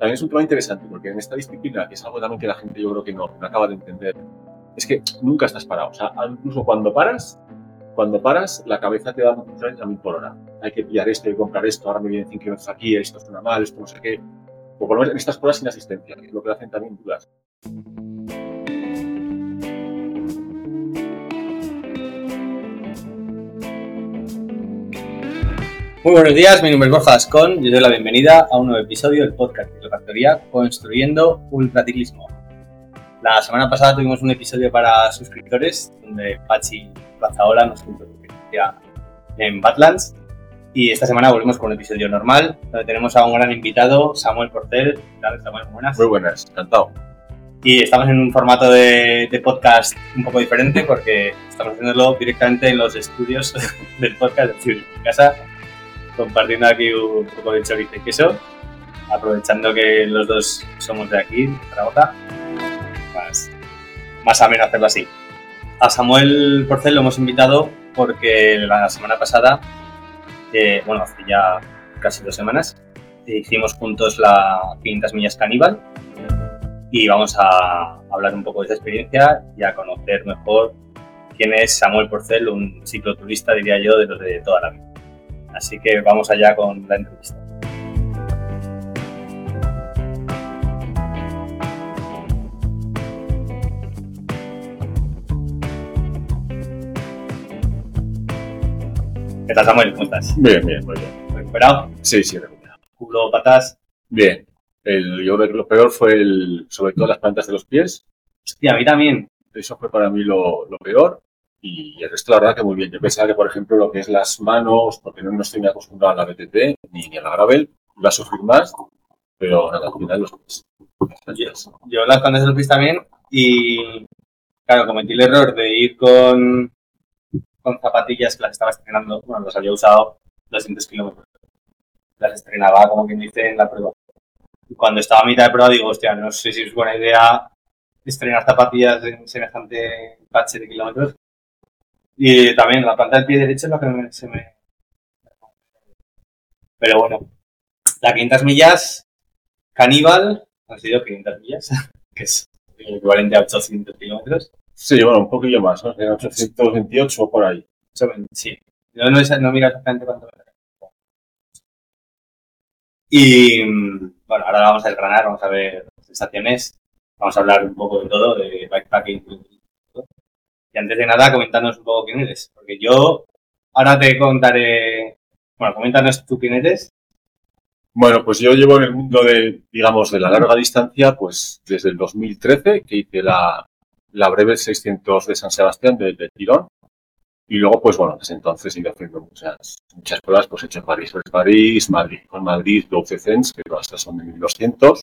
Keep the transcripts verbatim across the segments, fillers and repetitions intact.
también es un tema interesante, porque en esta disciplina, que es algo también que la gente yo creo que no, no acaba de entender, es que nunca estás parado. O sea, incluso cuando paras, cuando paras, la cabeza te da a mil por hora. Hay que pillar esto, hay que comprar esto, ahora me vienen cinco kilómetros aquí, esto suena mal, esto no sé qué. O por lo menos en estas pruebas sin asistencia, que es lo que hacen también dudas. Muy buenos días, mi nombre es Borja Ascón y os doy la bienvenida a un nuevo episodio del podcast de Ciclofactoría Construyendo Ultraciclismo. La semana pasada tuvimos un episodio para suscriptores donde Pachi Plazaola nos contó su experiencia en Badlands y esta semana volvemos con un episodio normal donde tenemos a un gran invitado, Samuel Porcel. ¿Qué tal, Samuel? Buenas. Muy buenas, encantado. Y estamos en un formato de, de podcast un poco diferente porque estamos haciéndolo directamente en los estudios del podcast, es decir, en mi casa, compartiendo aquí un poco de chorizo y queso, aprovechando que los dos somos de aquí, de Zaragoza, más, más ameno hacerlo así. A Samuel Porcel lo hemos invitado porque la semana pasada, eh, bueno, hace ya casi dos semanas, hicimos juntos la quinientas millas Caníbal y vamos a hablar un poco de esa experiencia y a conocer mejor quién es Samuel Porcel, un cicloturista, diría yo, de los de toda la vida. Así que vamos allá con la entrevista. ¿Qué tal, Samuel? ¿Cómo estás? Bien, bien, muy bien. ¿Recuperado? Sí, sí, recuperado. ¿Culo, patas? Bien. El, yo creo que lo peor fue el, sobre todo las plantas de los pies. Hostia, a mí también. Eso fue para mí lo, lo peor. Y el resto, la verdad, que muy bien. Yo pensaba que, por ejemplo, lo que es las manos, porque no, no estoy muy acostumbrado a la B T T ni, ni a la gravel, iba a sufrir más, pero nada, al final los pies. Yo, yo las plantas de los pies también y, claro, cometí el error de ir con, con zapatillas que las estaba estrenando, bueno, las había usado doscientos kilómetros. Las estrenaba, como quien dice, en la prueba. Y cuando estaba a mitad de prueba digo, hostia, no sé si es buena idea estrenar zapatillas en semejante bache de kilómetros. Y también la planta del pie derecho es lo que me, se me... Pero bueno, la quinientas millas Caníbal, han sido quinientas millas, que es el equivalente a ochocientos kilómetros. Sí, bueno, un poquillo más, ¿no? Eran ochocientos veintiocho o por ahí. Sí, no, no, no mira exactamente cuánto me... Y bueno, ahora vamos a desgranar, vamos a ver sensaciones, vamos a hablar un poco de todo, de bikepacking. Y antes de nada, coméntanos un poco quién eres, porque yo ahora te contaré, bueno, coméntanos tú quién eres. Bueno, pues yo llevo en el mundo de, digamos, de la larga distancia, pues desde el dos mil trece, que hice la, la breve seiscientos de San Sebastián de, de tirón. Y luego, pues bueno, desde entonces he ido haciendo muchas, muchas pruebas, pues he hecho París, pues París, Madrid, con Madrid, doce cents, que todas estas son de mil doscientos.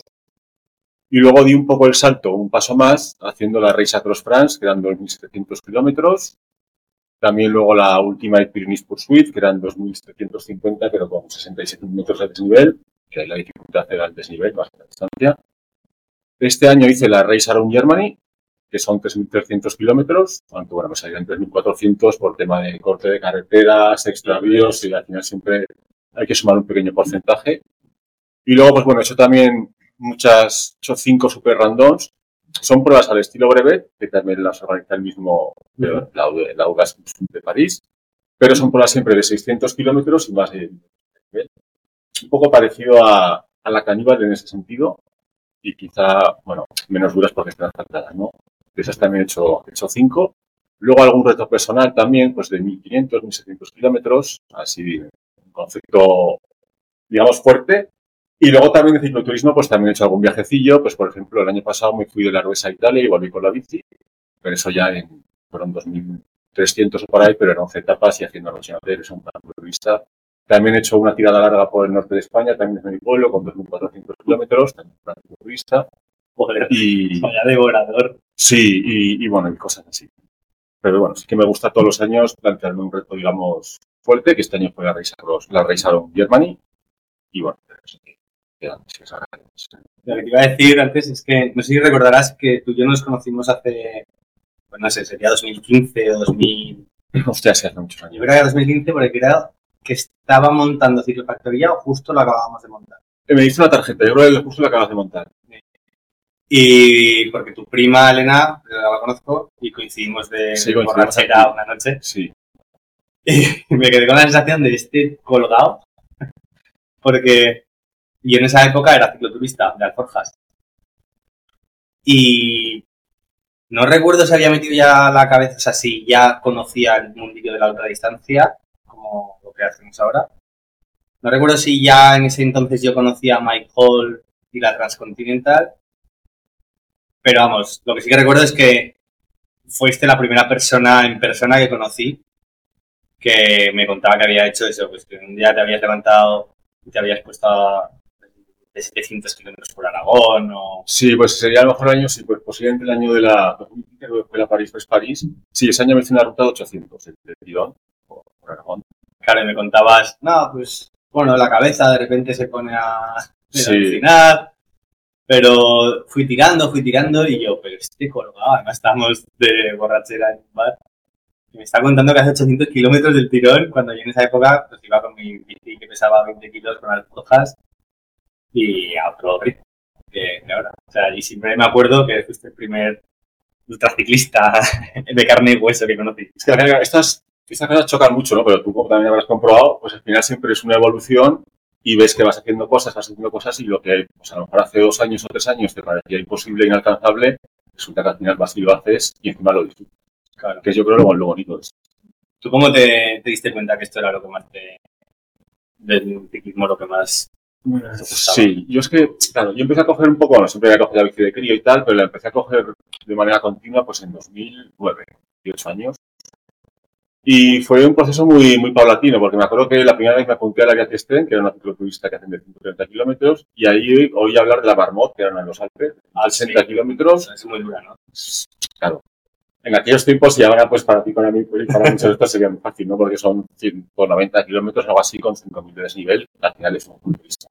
Y luego di un poco el salto, un paso más, haciendo la Race Across France, que eran dos mil setecientos kilómetros. También luego la última Pyrenees Pursuit, que eran dos mil setecientos cincuenta, pero con sesenta y siete metros de desnivel, que ahí la dificultad era el desnivel, más que la distancia. Este año hice la Race Around Germany, que son tres mil trescientos kilómetros, aunque bueno, me salían tres mil cuatrocientos por tema de corte de carreteras, extravíos, y al final siempre hay que sumar un pequeño porcentaje. Y luego, pues bueno, he hecho también muchas, he hecho cinco super randoms. Son pruebas al estilo brevet, que también las organiza el mismo, la, la U G A S de París, pero son pruebas siempre de seiscientos kilómetros y más de nivel. Un poco parecido a, a la Caníbal en ese sentido, y quizá, bueno, menos duras porque están faltadas, ¿no? De esas también he hecho, he hecho cinco. Luego algún reto personal también, pues de mil quinientos, mil setecientos kilómetros, así, un concepto, digamos, fuerte. Y luego también de cicloturismo, pues también he hecho algún viajecillo. Pues, por ejemplo, el año pasado me fui de la Ruesa a Italia y volví con la bici. Pero eso ya en, fueron dos mil trescientos o por ahí, pero eran once etapas y haciendo los hoteles, un plan turista. También he hecho una tirada larga por el norte de España, también desde mi pueblo, con dos mil cuatrocientos kilómetros, también un plan turista. Joder, y vaya devorador. Sí, y, y bueno, y cosas así. Pero bueno, sí que me gusta todos los años plantearme un reto, digamos, fuerte, que este año fue la Race Across, la Race Around Germany. Y bueno, eso que quedan, si os agradecemos. Lo que te iba a decir antes es que, no sé si recordarás que tú y yo nos conocimos hace, pues no sé, sería dos mil quince o dos mil... Hostia, sí, hace muchos años. Yo creo que era dos mil quince porque creo que estaba montando Ciclofactoría o justo lo acabábamos de montar. Me diste una tarjeta, yo creo que justo la acabas de montar. Y porque tu prima Elena, la conozco, y coincidimos de sí, borrachera una noche. Sí. Y me quedé con la sensación de este colgado, porque yo en esa época era cicloturista de Alforjas. Y no recuerdo si había metido ya la cabeza, o sea, si ya conocía el mundillo de la ultradistancia, como lo que hacemos ahora. No recuerdo si ya en ese entonces yo conocía a Mike Hall y la Transcontinental. Pero vamos, lo que sí que recuerdo es que fuiste la primera persona en persona que conocí que me contaba que había hecho eso, pues que un día te habías levantado y te habías puesto a de setecientos kilómetros por Aragón o... Sí, pues sería a lo mejor el año, sí, pues posiblemente el año de la dos mil quince, que fue la París-París. Sí, ese año me hice una ruta de ochocientos, el de tirón, por, por Aragón. Claro, y me contabas, no, pues, bueno, la cabeza de repente se pone a alucinar. Sí. Pero fui tirando, fui tirando y yo, pero estoy colgado, además estábamos de borrachera en un bar. Y me está contando que hace ochocientos kilómetros del tirón, cuando yo en esa época pues iba con mi bici que pesaba veinte kilos con las hojas y a otro ritmo que ahora. O sea, y siempre me acuerdo que fuiste el primer ultraciclista de carne y hueso que conocí. Es que estas, estas cosas chocan mucho, ¿no? Pero tú, como también habrás comprobado, pues al final siempre es una evolución y ves que vas haciendo cosas, vas haciendo cosas y lo que pues a lo mejor hace dos años o tres años te parecía imposible e inalcanzable, resulta que al final vas y lo haces y encima lo disfrutas. Claro. Que yo creo lo, lo bonito es. ¿Tú cómo te, te diste cuenta que esto era lo que más te... del ciclismo lo que más... Sí, yo es que, claro, yo empecé a coger un poco, bueno, siempre había cogido la bici de crío y tal, pero la empecé a coger de manera continua pues en dos mil nueve, dieciocho años. Y fue un proceso muy, muy paulatino, porque me acuerdo que la primera vez me apunté a la Via Estén, que era una cicloturista que hacen de ciento treinta kilómetros, y ahí oí hablar de la Marmot, que era una de los Alpes, a sesenta kilómetros. Es muy dura, ¿no? Claro. En aquellos tiempos, y ahora pues para ti, para mí, para muchos de estos sería muy fácil, ¿no? Porque son ciento noventa kilómetros, algo así, con cinco mil de desnivel, al final es un culturista.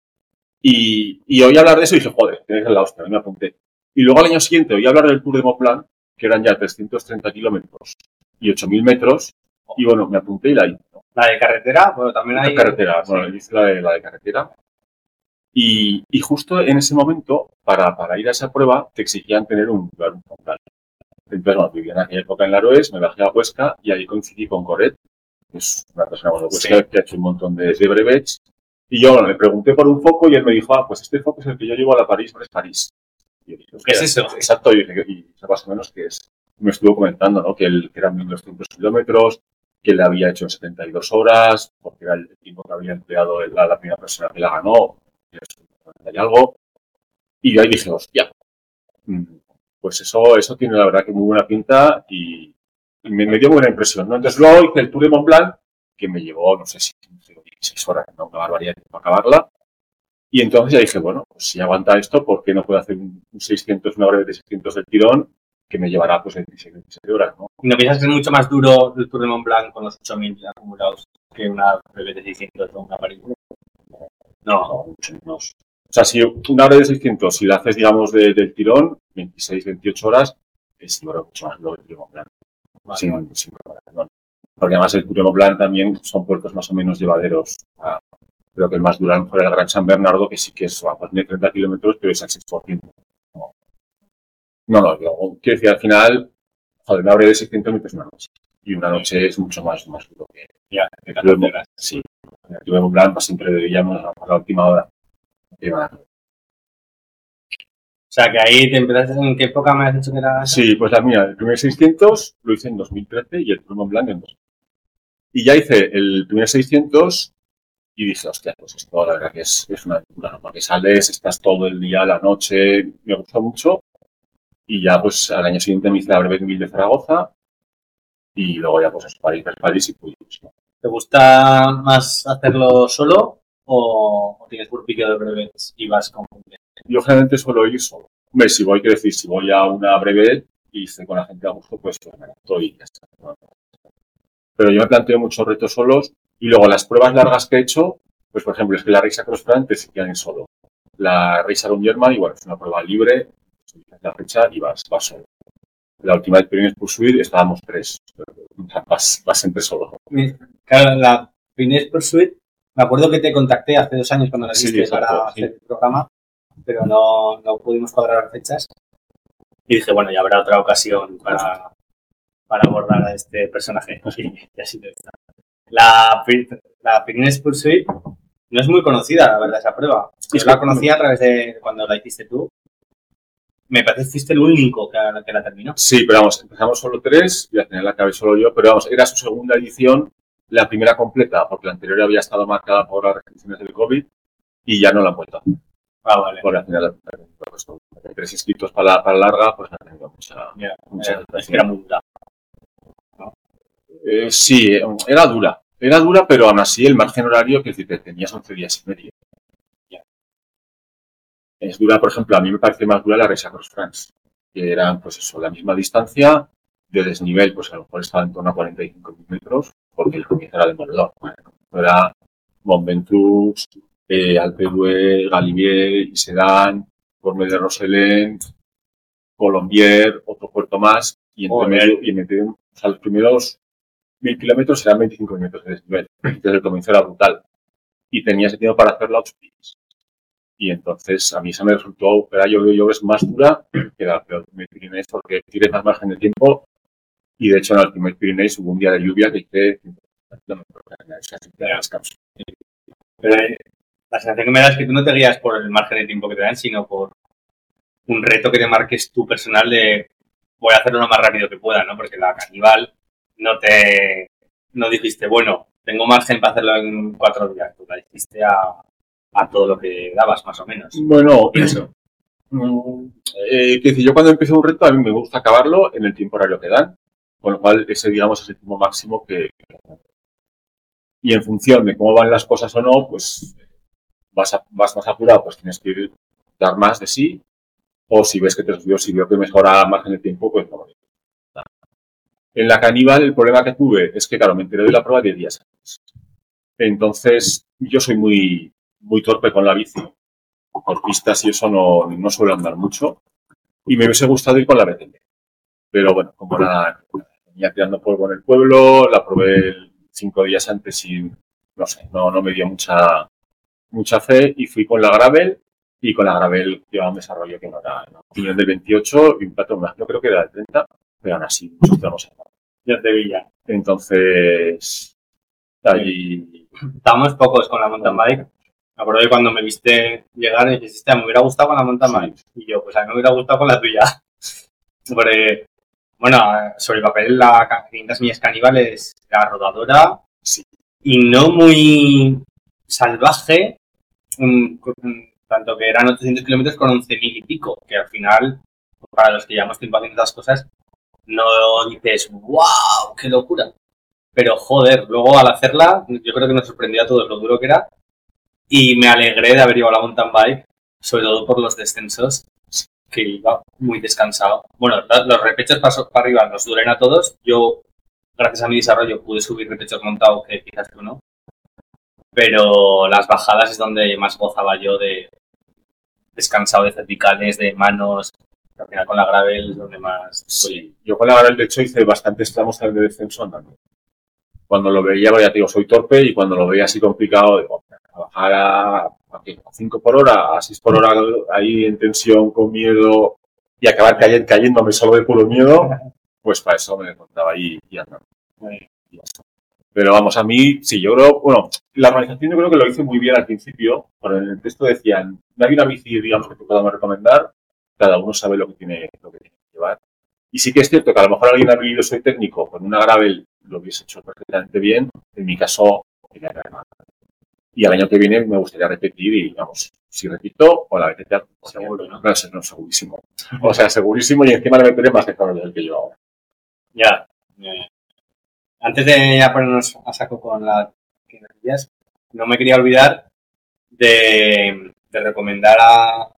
Y, y oí hablar de eso y dije, joder, tienes la hostia, me apunté. Y luego al año siguiente oí hablar del Tour de Mont Blanc, que eran ya trescientos treinta kilómetros y ocho mil metros, y bueno, me apunté y la hice, ¿no? ¿La de carretera? Bueno, también hay... La carretera, sí. Bueno, hice la de, la de carretera. Y, y justo en ese momento, para, para ir a esa prueba, te exigían tener un lugar un frontal. Entonces, bueno, vivía en aquella época en Laroes, me bajé a Huesca y ahí coincidí con Coret, que es una persona de Huesca sí. que ha hecho un montón de, de brevets. Y yo, bueno, le pregunté por un foco y él me dijo, ah, pues este foco es el que yo llevo a la París-Brest-París. ¿Qué es eso? Exacto, y dije, y más o menos que es. Me estuvo comentando, ¿no? Que, él, que eran mil doscientos kilómetros, que le había hecho en setenta y dos horas, porque era el tiempo que había empleado la, la primera persona que la ganó, y algo. Y ahí dije, hostia, pues eso, eso tiene la verdad que muy buena pinta y, y me, me dio buena impresión, ¿no? Entonces luego hice el Tour de Mont Blanc, que me llevó, no sé si dieciséis horas, ¿no? Una barbaridad para acabarla. Y entonces ya dije, bueno, pues si aguanta esto, ¿por qué no puedo hacer un seiscientos, una breve de seiscientos del tirón, que me llevará pues veintiséis, veintisiete horas, ¿no? ¿No piensas que es mucho más duro el Tour de Mont Blanc con los ocho mil acumulados que una breve de seiscientos o una París? No, no, mucho menos. O sea, si una hora de seiscientos, si la haces, digamos, de, del tirón, veintiséis, veintiocho horas, es mucho más duro que el Tour de Mont Blanc. Vale. Sin, sin problema. Porque además el Tour de Mont Blanc también son puertos más o menos llevaderos. Ah, creo que el más duro fue el Gran San Bernardo, que sí que es, ah, pues tiene treinta kilómetros, pero es al seis por ciento. No, no, no yo, quiero decir, al final, joder, una hora de seiscientos metros una noche. Y una noche es mucho más, más duro que, ya, que catorce horas. Sí. El Tour de Mont Blanc pues, siempre veíamos a la última hora. O sea, que ahí te empezaste, ¿en qué época me has dicho que era? Sí, pues la mía, el primer seiscientos lo hice en dos mil trece y el Tour de Mont Blanc en dos mil. Y ya hice el primer seiscientos y dije, hostia, pues esto la verdad que es, es una aventura, ¿no? Porque sales, estás todo el día, la noche, me gustó mucho. Y ya pues al año siguiente me hice la breve mil de Zaragoza y luego ya pues es París, París y Puy. ¿No? ¿Te gusta más hacerlo solo? ¿O, o tienes grupillo de brevets y vas con...? Yo generalmente suelo ir solo. Hombre, si voy, quiero decir, si voy a una brevet y estoy con la gente a gusto, pues me estoy y ya está. Pero yo me planteo muchos retos solos y luego las pruebas largas que he hecho, pues por ejemplo, es que la Risa Cross Fran te se quedan solo. La Risa Round German, igual, es una prueba libre, la fecha y vas, vas solo. La última de Pyrenees Pursuit estábamos tres. Vas, vas siempre solo. Claro, la Pyrenees Pursuit Me acuerdo que te contacté hace dos años cuando Sí, naciste exacto, para sí. hacer el programa, pero no, no pudimos cuadrar las fechas. Y dije, bueno, ya habrá otra ocasión para, para abordar a este personaje. Y así lo está. La, la Pyrenees Pursuit no es muy conocida, la verdad, esa prueba. Yo la conocí a través de cuando la hiciste tú. Me parece que fuiste el único que, que la terminó. Sí, pero vamos, empezamos solo tres y al final la acabé solo yo, pero vamos, era su segunda edición, la primera completa, porque la anterior había estado marcada por las restricciones del COVID y ya no la han vuelto. Ah, vale. Porque al final, pues, con tres inscritos para la, para la larga, pues ha tenido mucha... Yeah, mucha eh, es que era muy dura. ¿No? Eh, sí, era dura. Era dura, pero aún así el margen horario, que es decir, tenías once días y medio. Yeah. Es dura, por ejemplo, a mí me parece más dura la Race Across France, que eran, pues eso, la misma distancia, de desnivel, pues a lo mejor estaba en torno a cuarenta y cinco mil metros, porque el comienzo era demoledor. Bueno, era Mont Ventoux, eh, Alpe d'Huez, Galibier, Isedan, Corme de Rosellén, Colombier, otro puerto más, y entre medio, y en medio, o sea, los primeros mil kilómetros eran veinticinco metros de desnivel. Entonces el comienzo era brutal. Y tenía sentido para hacerlo a ocho días. Y entonces a mí esa me resultó, era yo yo es más dura que la Ultimate Pyrenees porque tienes más margen de tiempo. Y de hecho en la Ultimate Pyrenees hubo un día de lluvia que hice descanso. Pero eh, la sensación que me da es que tú no te guías por el margen de tiempo que te dan, sino por un reto que te marques tú personal de voy a hacerlo lo más rápido que pueda, ¿no? Porque la Caníbal no te... no dijiste, bueno, tengo margen para hacerlo en cuatro días. Tú la dijiste a, a todo lo que dabas, más o menos. Bueno, eso. Eh, que decir, yo cuando empiezo un reto a mí me gusta acabarlo en el tiempo horario que dan, con lo cual ese, digamos, es el tiempo máximo que... Y en función de cómo van las cosas o no, pues vas, a, vas más apurado, pues tienes que ir, dar más de sí, o si ves que te subió, si veo que mejora margen de tiempo, pues no. En la Caníbal el problema que tuve es que, claro, me enteré de la prueba diez días antes. Entonces, yo soy muy, muy torpe con la bici. Por pistas y eso no, no suelo andar mucho. Y me hubiese gustado ir con la B T M. Pero bueno, como nada, venía tirando polvo en el pueblo, la probé cinco días antes y no sé, no, no me dio mucha, mucha fe y fui con la Gravel y con la Gravel llevaba un desarrollo que no era una opinión del veintiocho y un plato más, yo creo que era del treinta, pero aún así, muchos tramos. Ya te vi ya. Entonces, allí... Estábamos pocos con la mountain bike. Me acuerdo de cuando me viste llegar y dijiste, me hubiera gustado con la mountain bike. Sí. Y yo, pues a mí me hubiera gustado con la tuya. Sobre, bueno, sobre el papel, la quinientas millas Caníbal es la rodadora. Sí. Y no muy salvaje, um, tanto que eran ochocientos kilómetros con once mil y pico, que al final, para los que llevamos tiempo haciendo estas cosas, no dices, wow, qué locura. Pero joder, luego al hacerla, yo creo que nos sorprendió a todos lo duro que era. Y me alegré de haber llevado la mountain bike, sobre todo por los descensos, que iba muy descansado. Bueno, los repechos para, para arriba nos duelen a todos. Yo, gracias a mi desarrollo, pude subir repechos montados que quizás tú no. Pero las bajadas es donde más gozaba yo de descansado de cervicales, de manos. Al final con la Gravel es donde más... Sí, yo con la Gravel de hecho hice bastantes tramos de descenso andando. Cuando lo veía, ya te digo, soy torpe y cuando lo veía así complicado, digo, a bajar a, a cinco por hora, a seis por hora, ahí en tensión, con miedo y acabar cayendo, cayéndome solo de puro miedo, pues para eso me contaba ahí y andando. Y ya está. Pero vamos, a mí, sí, yo creo, bueno, la organización yo creo que lo hice muy bien al principio, pero en el texto decían, no hay una bici, digamos, que te podamos recomendar, cada uno sabe lo que tiene, lo que tiene que llevar. Y sí que es cierto que a lo mejor alguien ha vivido, soy técnico, con una Gravel lo hubiese hecho perfectamente bien. En mi caso, tenía que ganar. Y el año que viene me gustaría repetir y, vamos, si repito, o la B T T, seguro, ¿no? No, no, segurísimo. O sea, segurísimo y encima le meteré más de calor del que yo ahora. Ya. Yeah. Antes de ya ponernos a saco con las quinillas, no me quería olvidar de, de recomendar a,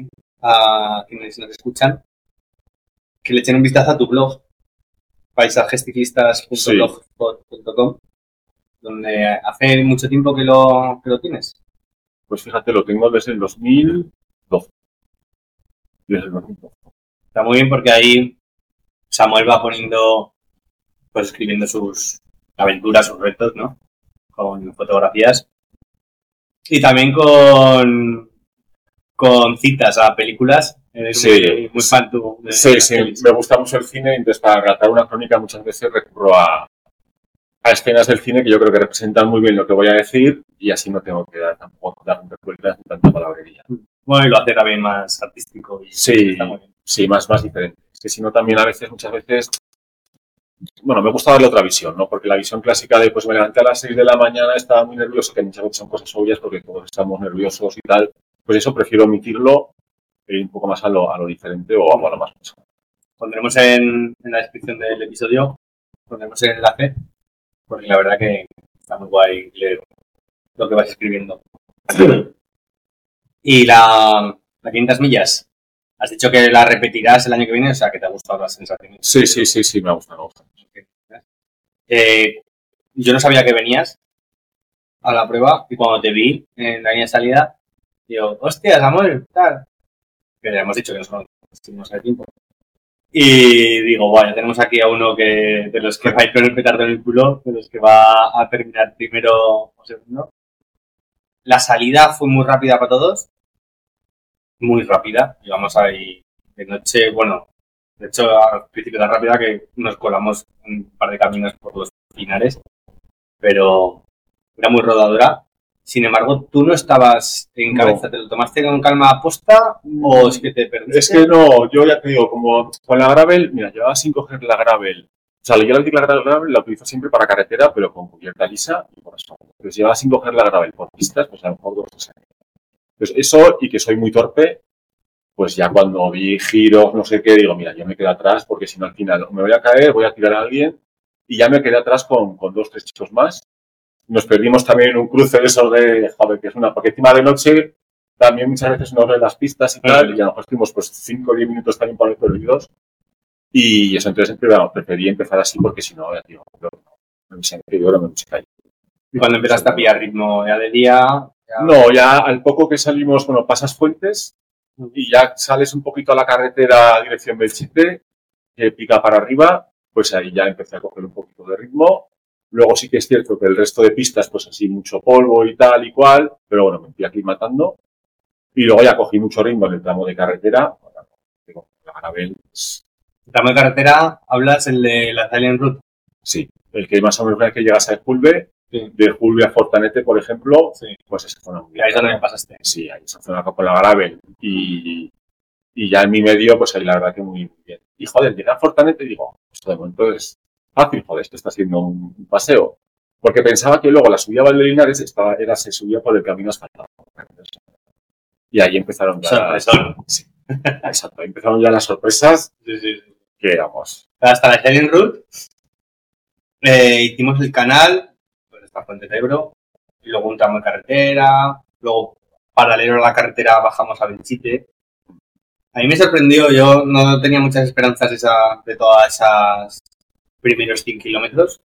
a quienes nos escuchan que le echen un vistazo a tu blog, paisajesticlistas punto blogspot punto com, donde hace mucho tiempo que lo, que lo tienes. Pues fíjate, lo tengo desde el dos mil doce. Desde el dos mil doce. Está muy bien porque ahí Samuel va poniendo, pues escribiendo sus aventuras, sus retos, ¿no? Con fotografías. Y también con, con citas a películas. Eres Sí, muy, muy fan tú. De sí, las sí, pelis. me gusta mucho el cine, entonces para relatar una crónica muchas veces recurro a, a escenas del cine que yo creo que representan muy bien lo que voy a decir y así no tengo que dar tampoco dar vueltas ni tanta palabrería. Bueno, y lo hace también más artístico. Y Sí, está muy bien. sí, más, más diferente. Es que si no también a veces, muchas veces, bueno, me gusta darle otra visión, ¿no? Porque la visión clásica de, pues me levanté a las seis de la mañana, estaba muy nervioso, que muchas veces son cosas obvias porque todos estamos nerviosos y tal, pues eso prefiero omitirlo e ir un poco más a lo, a lo diferente o a lo más personal. Pondremos en, en la descripción del episodio, pondremos el enlace, porque la verdad que está muy guay leer lo que vas escribiendo. Y la, la quinientas millas, has dicho que la repetirás el año que viene, o sea que te ha gustado la sensación. Sí, sí, sí, sí, me gusta, me gusta. Eh, yo no sabía que venías a la prueba y cuando te vi en la línea de salida, digo, hostia, Samuel, tal. Que ya hemos dicho que nos conocimos hace tiempo. Y digo, bueno, ya tenemos aquí a uno que de los que va a ir con el petardo en el culo, de los que va a terminar primero o segundo. La salida fue muy rápida para todos. Muy rápida. Íbamos ahí de noche, bueno, de hecho al principio tan rápida que nos colamos un par de caminos por los pinares. Pero era muy rodadora. Sin embargo, ¿tú no estabas en cabeza? No. ¿Te lo tomaste con calma aposta o es que te perdiste? Es que no, yo ya te digo, como con la gravel, mira, llevaba sin coger la gravel. O sea, yo la gravel la utilizo siempre para carretera, pero con cubierta lisa y por eso. Entonces llevaba sin coger la gravel por pistas, pues a lo mejor dos o tres años. Pues eso, y que soy muy torpe, pues ya cuando vi giros, no sé qué, digo, mira, yo me quedo atrás porque si no al final me voy a caer, voy a tirar a alguien y ya me quedé atrás con, con dos, tres chicos más. Nos perdimos también en un cruce de esos de, joder, que es una, porque encima de noche también muchas veces nos ven las pistas y tal, y a lo mejor estuvimos pues cinco o diez minutos también por ahí perdidos. Y eso, entonces siempre vamos, preferí empezar así porque si no, ya digo, no me hubiese querido, no me hubiese caído. Y cuando empezaste a pillar ritmo ya de día... Ya... No, ya al poco que salimos, bueno, pasas Fuentes y ya sales un poquito a la carretera a dirección Belchite, que pica para arriba, pues ahí ya empecé a coger un poquito de ritmo. Luego sí que es cierto que el resto de pistas, pues así mucho polvo y tal y cual, pero bueno, me fui aclimatando. Y luego ya cogí mucho ritmo en el tramo de carretera. Bueno, la gravel, pues, ¿El tramo de carretera hablas el de la Silent Route? sí, el que más o menos es que llegas a Julve, sí. De Julve a Fortanete, por ejemplo, sí. Pues esa zona muy bien. Ahí es donde me pasaste. Sí, ahí esa zona con la gravel. Y, y ya en mi medio, pues ahí la verdad que muy, muy bien. Y joder, llegué a Fortanete y digo, esto de momento es fácil, joder, esto está siendo un, un paseo. Porque pensaba que luego la subida a Valdelinares estaba, era, se subía por el camino asfaltado. Y ahí empezaron ya... Sorpresón. Sí, exacto, empezaron ya las sorpresas. Sí, sí, sí. Que éramos. Hasta la Silent Route eh, hicimos el canal, pues esta Fuente de Ebro, y luego un tramo de carretera, luego paralelo a la carretera bajamos a Belchite. A mí me sorprendió, yo no tenía muchas esperanzas esa, de todas esas primeros cien kilómetros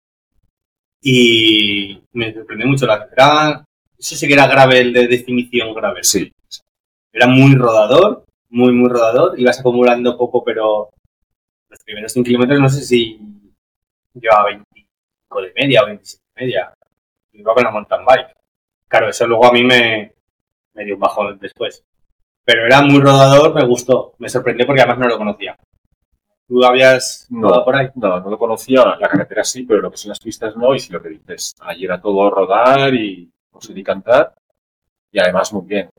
y me sorprendió mucho la carretera. Eso sí que era gravel, de definición gravel. Sí. Era muy rodador, muy, muy rodador. Ibas acumulando poco, pero los primeros cien kilómetros no sé si llevaba veinticinco de media o veintisiete de media. Iba con la mountain bike. Claro, eso luego a mí me, me dio un bajón después. Pero era muy rodador, me gustó. Me sorprendió porque además no lo conocía. ¿Tú habías rodado no, por ahí? No, no lo conocía. La carretera sí, pero lo que son las pistas no. Y si lo que dices, allí era todo rodar y conseguir y cantar. Y además muy bien.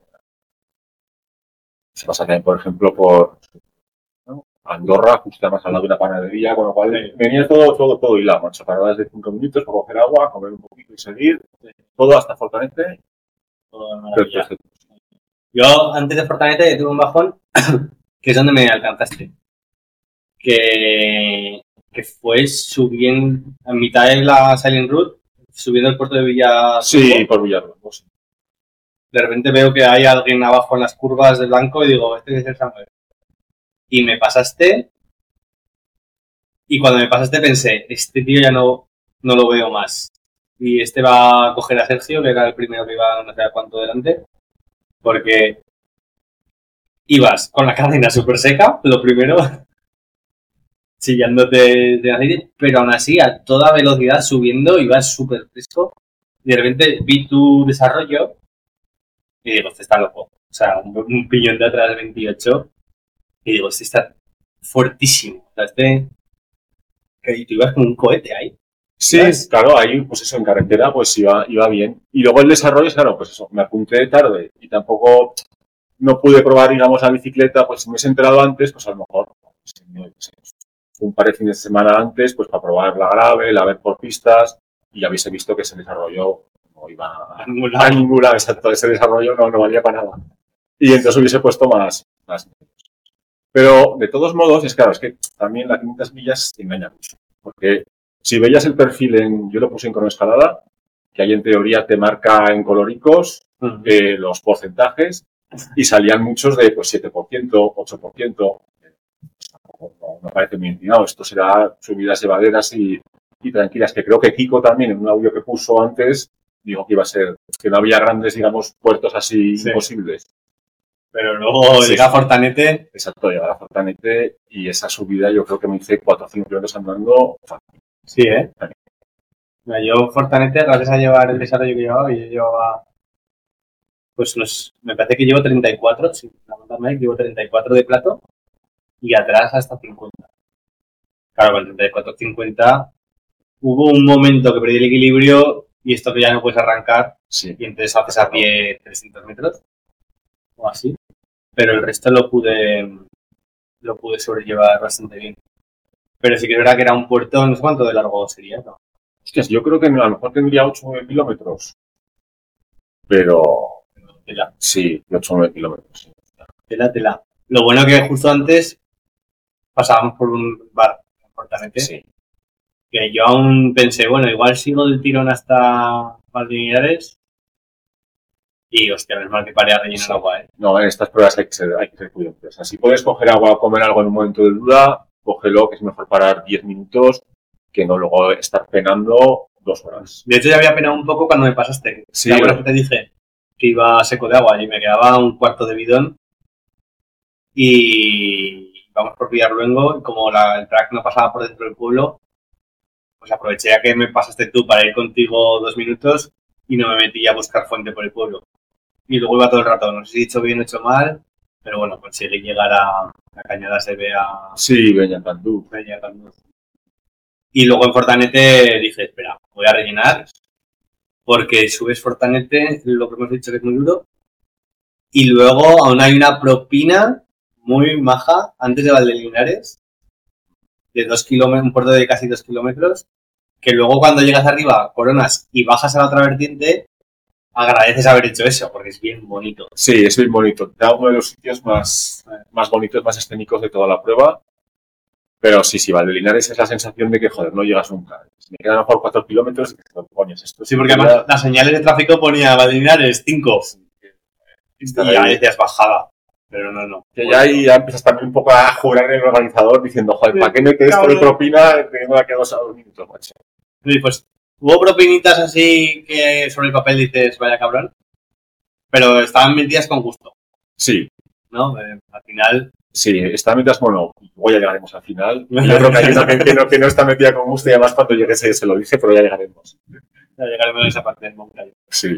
Se pasa también, por ejemplo, por ¿no? Andorra, justo además al lado de una panadería, con lo cual sí. Venía todo, todo, todo hilado, macho. Paradas de cinco minutos para coger agua, comer un poquito y seguir. Todo hasta Fortanete. Todo perfecto. Yo, antes de Fortanete, tuve un bajón, que es donde me alcanzaste. Que, que fue subiendo, a mitad de la Silent Route, subiendo el puerto de Villa. Sí, por Villarrubo, sí. De repente veo que hay alguien abajo en las curvas del blanco y digo, este es el Samuel. Y me pasaste. Y cuando me pasaste pensé, este tío ya no, no lo veo más. Y este va a coger a Sergio, que era el primero que iba no sé a cuánto delante. Porque ibas con la cadena súper seca, lo primero, chillándote de aceite, pero aún así a toda velocidad subiendo, ibas súper fresco. Y de repente vi tu desarrollo Y digo, este está loco. O sea, un, un piñón de atrás de veintiocho. Y digo, este está fuertísimo. O sea, este... Que tú ibas con un cohete ahí. Sí, ¿sabes? claro, ahí, pues eso, en carretera, pues iba, iba bien. Y luego el desarrollo, claro, pues eso, me apunté tarde y tampoco no pude probar, digamos, la bicicleta, pues si me hubiese enterado antes, pues a lo mejor, pues, un par de fines de semana antes, pues para probar la gravel, a ver por pistas, y ya hubiese visto que ese desarrollo no iba a, A ningún lado. a ningún lado, exacto, ese desarrollo no, no valía para nada. Y entonces hubiese puesto más, más. Pero, de todos modos, es claro, es que también las quinientas millas te engañan mucho, porque si veías el perfil en, yo lo puse en cronoescalada, que ahí en teoría te marca en coloricos Uh-huh. eh, los porcentajes, y salían muchos de pues siete por ciento, ocho por ciento. No, no, no parece muy inclinado. Esto será subidas llevaderas y, y tranquilas, que creo que Kiko también en un audio que puso antes dijo que iba a ser, que no había grandes, digamos, puertos así Sí. imposibles. Pero luego Sí, llega sí. Fortanete. Exacto, llegar a Fortanete y esa subida yo creo que me hice cuatro o cinco kilómetros andando. Sí, ¿eh? Mira, yo Fortanete, gracias a llevar el desarrollo que llevaba, yo llevaba, pues nos, me parece que llevo treinta y cuatro, sí, la mountain bike, llevo treinta y cuatro de plato y atrás hasta cincuenta. Claro, con treinta y cuatro cincuenta hubo un momento que perdí el equilibrio y esto que ya no puedes arrancar Sí. y entonces haces a pie trescientos metros o así, pero el resto lo pude, lo pude sobrellevar bastante bien. Pero sí que es verdad que era un puerto, no sé cuánto de largo sería, ¿no? Hostias, yo creo que a lo mejor tendría ocho o nueve kilómetros. Pero Tela, sí, ocho o nueve kilómetros. Sí. tela, tela. Lo bueno que justo antes pasábamos por un bar importante, Sí. que yo aún pensé, bueno, igual sigo del tirón hasta Valdivieres y, hostia, menos mal que paré a rellenar Sí. agua, ¿eh? No, en estas pruebas hay que ser, hay que ser prudentes. O sea, si puedes coger agua o comer algo en un momento de duda, cógelo, que es mejor parar diez minutos que no luego estar penando dos horas. De hecho, ya había penado un poco cuando me pasaste. Sí, ¿Te acuerdas que te dije que iba seco de agua y me quedaba un cuarto de bidón? Y vamos por Villarluengo y como la, el track no pasaba por dentro del pueblo, pues aproveché a que me pasaste tú para ir contigo dos minutos y no me metí a buscar fuente por el pueblo. Y luego iba todo el rato, no sé si he hecho bien o hecho mal, pero bueno, conseguí llegar a la Cañada se ve a Sí, Beñacantú. Beñacantú. Y luego en Fortanete dije, espera, voy a rellenar, porque subes Fortanete, lo que hemos dicho que es muy duro, y luego aún hay una propina muy maja antes de Valdelinares, de dos kilómetros, un puerto de casi dos kilómetros, que luego cuando llegas arriba, coronas y bajas a la otra vertiente, agradeces haber hecho eso, porque es bien bonito. Sí, es bien bonito. Era uno de los sitios más, más bonitos, más escénicos de toda la prueba. Pero sí, sí, Valdelinares es la sensación de que, joder, no llegas nunca. Me quedan a lo mejor cuatro kilómetros y dices, no, coño, esto. Sí, porque además las señales de tráfico ponía Valdelinares cinco y ya decías bajada. Pero no, no. Que ya ahí ya empiezas también un poco a jurar en el organizador diciendo, joder, ¿para qué metes esto de propina teniendo la que dos a dos minutos, macho? Sí, pues hubo propinitas así que sobre el papel dices, vaya cabrón, pero estaban metidas con gusto. Sí. ¿No? Eh, al final... Sí, está metida, bueno, luego ya llegaremos al final. Yo creo que hay una que no, que no está metida con gusto y además cuando llegue se, se lo dije, pero ya llegaremos. Ya llegaremos a esa parte del montaña. Sí.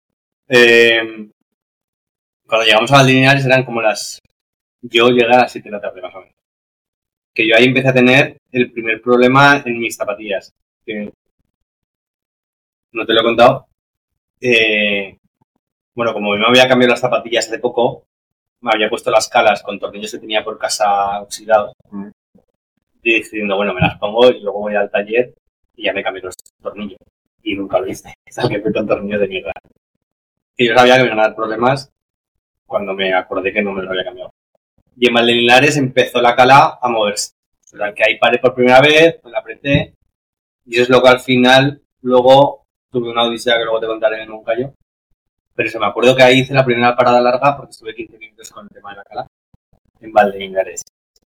Eh, cuando llegamos a Valdelinares eran como las... Yo llegué a las siete de la tarde más o menos. Que yo ahí empecé a tener el primer problema en mis zapatillas. Que no te lo he contado. Eh, bueno, como me había cambiado las zapatillas hace poco, me había puesto las calas con tornillos que tenía por casa oxidados. Mm. Y diciendo, bueno, me las pongo y luego voy al taller y ya me cambio los tornillos. Y nunca lo hice. Saqué con tornillos de mierda. Y yo sabía que me iban a dar problemas cuando me acordé que no me los había cambiado. Y en Valdelinares empezó la cala a moverse. O sea, que ahí paré por primera vez, me la apreté. Y eso es lo que al final, luego, tuve una odisea que luego te contaré en el Moncayo. Pero eso, me acuerdo que ahí hice la primera parada larga porque estuve quince minutos con el tema de la cala. En Valdelinares.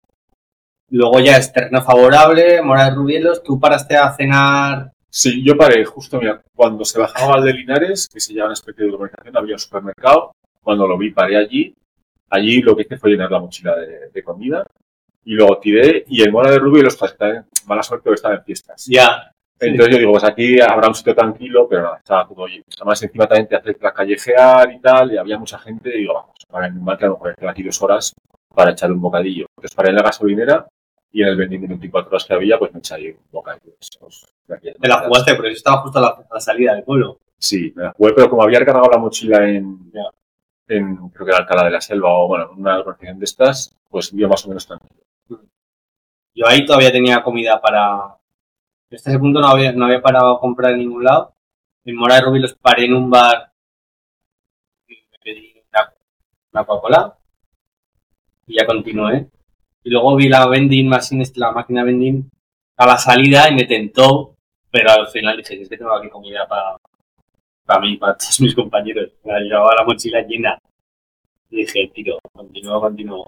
Luego ya externo favorable, Mora de Rubielos. ¿Tú paraste a cenar? Sí, yo paré justo, mira, cuando se bajaba Valdelinares, que se llama una especie de urbanización, había un supermercado. Cuando lo vi, paré allí. Allí lo que hice fue llenar la mochila de, de comida y luego tiré y en Mora de Rubielos, pues también mala suerte que estaba en fiestas. Ya. Entonces yo digo, pues aquí habrá un sitio tranquilo, pero nada, estaba todo oye. Además encima también te haces para callejear y tal, y había mucha gente, y digo, vamos, para el normal que a lo mejor aquí dos horas para echar un bocadillo. Entonces paré en la gasolinera y en el vending de veinticuatro horas que había, pues me eché un bocadillo. Pues, ¿Te la jugaste? Porque eso estaba justo a la, a la salida del pueblo. Sí, me la jugué, pero como había recargado la mochila en, yeah. en creo que era Alcalá de la Selva o, bueno, una organización de estas, pues yo más o menos tranquilo. Yo ahí todavía tenía comida para... Hasta ese punto no había, no había parado a comprar en ningún lado. En Mora de Rubí los paré en un bar y me pedí una, una Coca-Cola y ya continué. Y luego vi la vending machine, la máquina vending a la salida y me tentó, pero al final dije, si es que tengo aquí comida para, para mí, para todos mis compañeros. Me llevaba la mochila llena. Y dije, tiro, continúo, continúo.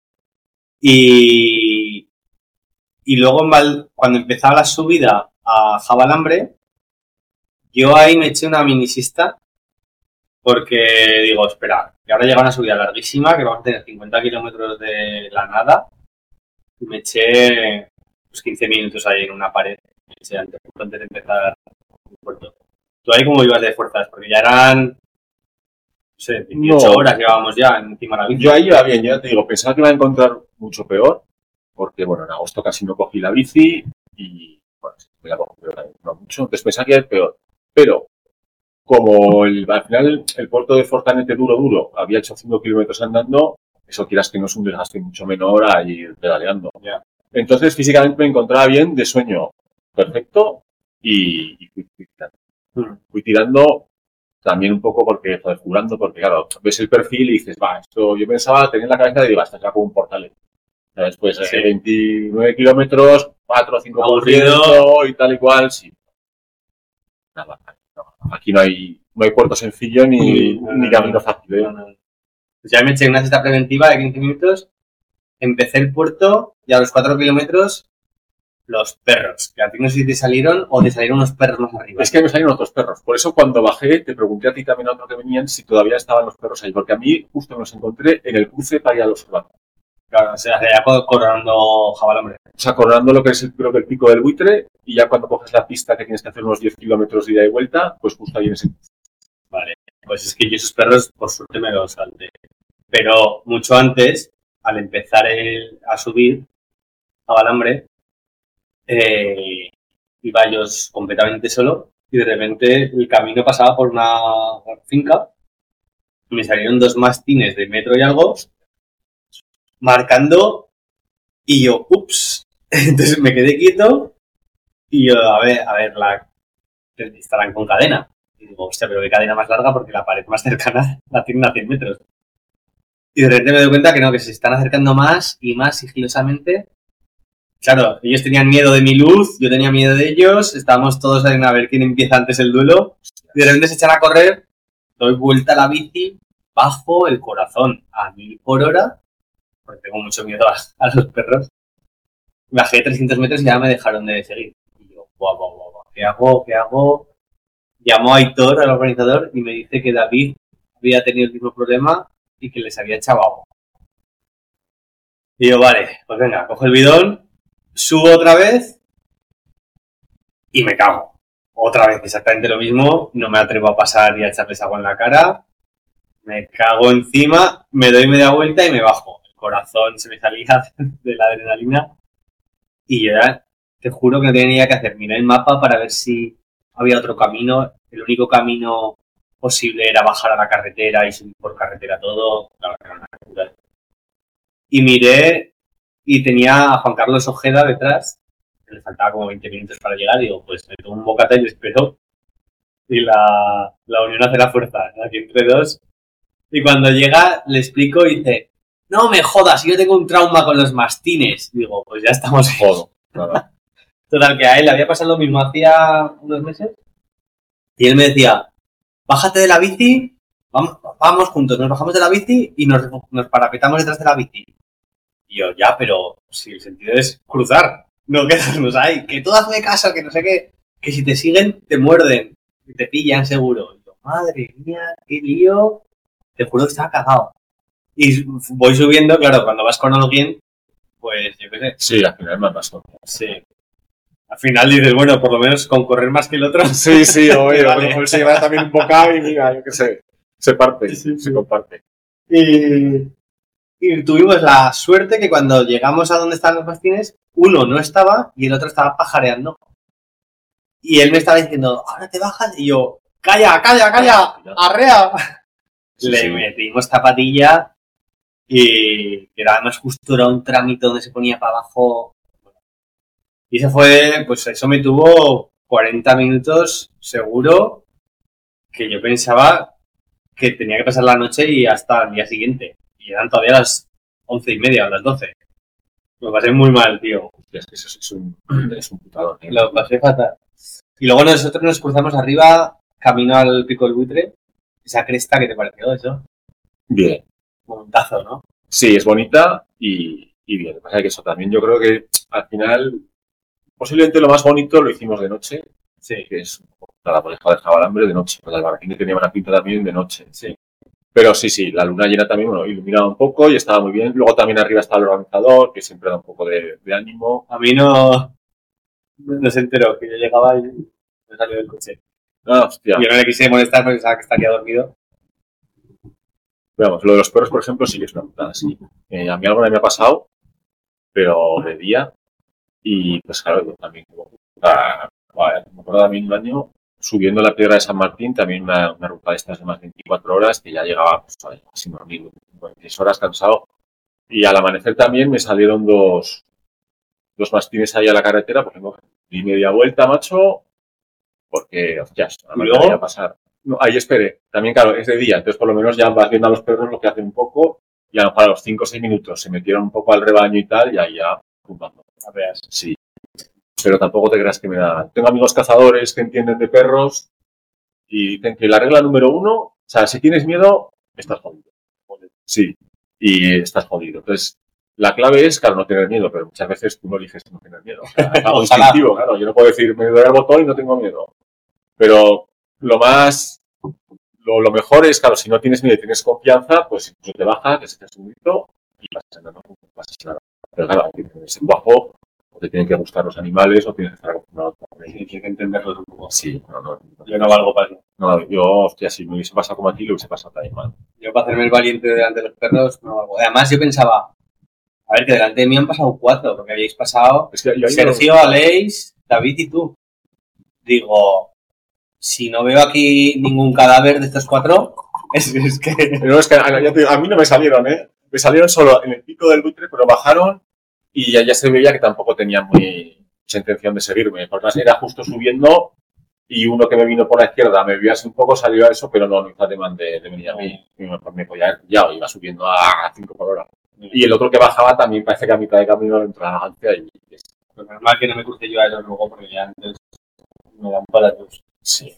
Y... Y luego, en Val, cuando empezaba la subida a Jabalambre, yo ahí me eché una mini siesta porque digo, espera, que ahora llega una subida larguísima, que vamos a tener cincuenta kilómetros de la nada, y me eché pues, quince minutos ahí en una pared, me eché antes, antes de empezar el puerto. ¿Tú ahí cómo ibas de fuerzas? Porque ya eran, no sé, dieciocho no. horas llevábamos ya encima de la bici. Yo ahí iba bien, ya te digo, pensaba que iba a encontrar mucho peor. Porque, bueno, en agosto casi no cogí la bici y, bueno, me la cogí, pero no mucho. Entonces pensaba que era el peor. Pero, como el, al final el puerto de Fortanete duro, duro, había hecho cinco kilómetros andando, eso quieras que no es un desgaste mucho menor a ir pedaleando. Yeah. Entonces, físicamente me encontraba bien, de sueño perfecto y, y fui, fui tirando. Mm. Fui tirando también un poco porque, joder, jurando, porque, claro, ves el perfil y dices, va, esto yo pensaba, tenía en la cabeza de, va, esto será como un portal. Después, sí. eh, veintinueve kilómetros, cuatro o cinco aburrido y tal y cual, sí. Nada, no, aquí no hay, no hay puerto sencillo ni, no, ni no, camino no, fácil. ¿eh? No, no. Pues ya me eché una siesta preventiva de quince minutos, empecé el puerto y a los cuatro kilómetros los perros, que a ti no sé si te salieron o te salieron unos perros más arriba. Es que me salieron otros perros, por eso cuando bajé te pregunté a ti también a otro que venían si todavía estaban los perros ahí, porque a mí justo me los encontré en el cruce para ir a los urbanos. Claro, o sea, ya coronando Jabalambre. O sea, coronando lo que es el, creo que el pico del Buitre, y ya cuando coges la pista que tienes que hacer unos diez kilómetros de ida y vuelta, pues justo ahí en ese. Vale, pues es que yo esos perros, por suerte, me los salté. Pero mucho antes, al empezar el, a subir Jabalambre, eh, iba yo completamente solo y de repente el camino pasaba por una finca. Me salieron dos mastines de metro y algo marcando y yo, ups, entonces me quedé quieto y yo, a ver, a ver, la, estarán con cadena. Y digo, hostia, pero qué cadena más larga porque la pared más cercana la tienen a cien metros. Y de repente me doy cuenta que no, que se están acercando más y más sigilosamente. Claro, ellos tenían miedo de mi luz, yo tenía miedo de ellos, estábamos todos en a ver quién empieza antes el duelo. Y de repente se echan a correr, doy vuelta a la bici, bajo el corazón a mil por hora, porque tengo mucho miedo a, a los perros. Bajé trescientos metros y ya me dejaron de seguir. Y yo, guau, guau, guau, ¿qué hago? ¿Qué hago? Llamo a Aitor, al organizador, y me dice que David había tenido el mismo problema y que les había echado agua. Y yo, vale, pues venga, cojo el bidón, subo otra vez y me cago. Otra vez exactamente lo mismo, no me atrevo a pasar y a echarles agua en la cara. Me cago encima, me doy media vuelta y me bajo. El corazón se me salía de la adrenalina. Y yo ya, te juro que no tenía ni idea qué hacer. Miré el mapa para ver si había otro camino. El único camino posible era bajar a la carretera y subir por carretera todo. La verdad que era una locura. Y miré y tenía a Juan Carlos Ojeda detrás. Que le faltaba como veinte minutos para llegar. Digo, pues me tomo un bocata y le espero. Y la, la unión hace la fuerza, ¿no? Aquí entre dos. Y cuando llega, le explico y dice, no me jodas, yo tengo un trauma con los mastines. Digo, pues ya estamos jodo. Claro. Total, que a él le había pasado lo mismo hacía unos meses. Y él me decía, bájate de la bici, vamos, vamos juntos, nos bajamos de la bici y nos, nos parapetamos detrás de la bici. Y yo, ya, pero si el sentido es cruzar, no quedarnos ahí. Que tú hazme caso, que no sé qué, que si te siguen, te muerden, y te pillan seguro. Y yo, madre mía, qué lío. Te juro que estaba cagado. Y voy subiendo, claro, cuando vas con alguien, pues yo qué sé. Sí, al final más vas con. Sí. Al final dices, bueno, por lo menos con correr más que el otro. Sí, sí, obvio. Vale. Pues se lleva también un bocado y mira, yo qué sé, se parte, Sí, sí. se comparte. Y, y tuvimos la suerte que cuando llegamos a donde estaban los mastines, uno no estaba y el otro estaba pajareando. Y él me estaba diciendo, ahora te bajas. Y yo, calla, calla, calla, arrea. Sí, Le sí. metimos zapatilla y que era, además justo era un trámite donde se ponía para abajo. Y eso fue, pues eso me tuvo cuarenta minutos seguro, que yo pensaba que tenía que pasar la noche y hasta el día siguiente. Y eran todavía las once y media o las doce. Lo pasé muy mal, tío. Es que eso es un, es un putado, ¿eh? Lo pasé fatal. Y luego nosotros nos cruzamos arriba, camino al Pico del Buitre. Esa cresta, ¿qué te pareció eso? Bien. Montazo, ¿no? Sí, es bonita y, y bien. Lo que pasa es que eso también yo creo que al final, posiblemente lo más bonito lo hicimos de noche, Sí, que es la pareja de Jabalambre de noche. Pues el Barraquín tenía una pinta también de noche. sí. Pero sí, sí, la luna llena también, bueno, iluminaba un poco y estaba muy bien. Luego también arriba estaba el organizador, que siempre da un poco de, de ánimo. A mí no, no se enteró que yo llegaba y me salió del coche. Ah, hostia. Yo no le quise molestar porque pensaba que estaría dormido. Vamos, lo de los perros, por ejemplo, sí que es una putada, sí. Eh, a mí alguna vez me ha pasado, pero de día. Y pues claro, yo también, como, ah, vale, me acuerdo también un año, subiendo la piedra de San Martín, también una, una ruta de estas de más de veinticuatro horas, que ya llegaba pues, sin dormir, veintiséis horas cansado. Y al amanecer también me salieron dos, dos mastines ahí a la carretera, pues tengo di media vuelta, macho, porque, hostias, no me ¿Y luego? podía pasar. No, ahí esperé. También, claro, es de día, entonces por lo menos ya vas viendo a los perros lo que hacen un poco, y a lo mejor a los cinco o seis minutos se metieron un poco al rebaño y tal, y ahí ya, pumpando. A ver. Sí. Pero tampoco te creas que me da. Tengo amigos cazadores que entienden de perros y dicen que la regla número uno, o sea, si tienes miedo, estás jodido. Sí, y estás jodido. Entonces, la clave es, claro, no tener miedo, pero muchas veces tú no eliges no tener miedo. O sea, es algo instintivo, claro. Yo no puedo decir, me doy al botón y no tengo miedo. Pero lo más, lo, lo mejor es, claro, si no tienes miedo y tienes confianza, pues si te bajas, te sacas un grito y pasas andando, no pasas nada. Pero claro, hay que tener ese cuajo, o te tienen que gustar los animales, o tienes que estar acostumbrado a ellos. Tienes que entenderlos un poco. Sí, no, no, no. Yo no valgo para eso. No, yo, hostia, si me hubiese pasado como a ti, lo hubiese pasado también mal. Yo para hacerme el valiente delante de los perros no valgo. Además yo pensaba, a ver, que delante de mí han pasado cuatro, porque habíais pasado Es que yo ahí Sergio, no- Aleix, David y tú. Digo, si no veo aquí ningún cadáver de estos cuatro, es, es que... No, es que a, ya te digo, a mí no me salieron, ¿eh? Me salieron solo en el pico del buitre, pero bajaron y ya, ya se veía que tampoco tenían muy, mucha intención de seguirme. Porque era justo subiendo y uno que me vino por la izquierda me vio así un poco, salió a eso, pero no, no hizo ademán de, de venir a mí. Me, me podía haber pillado, iba subiendo a cinco por hora. Y el otro que bajaba también parece que a mitad de camino entró a la ganancia y... Pues normal que no me cruce yo a ellos luego, porque ya antes me dan para tus. Sí.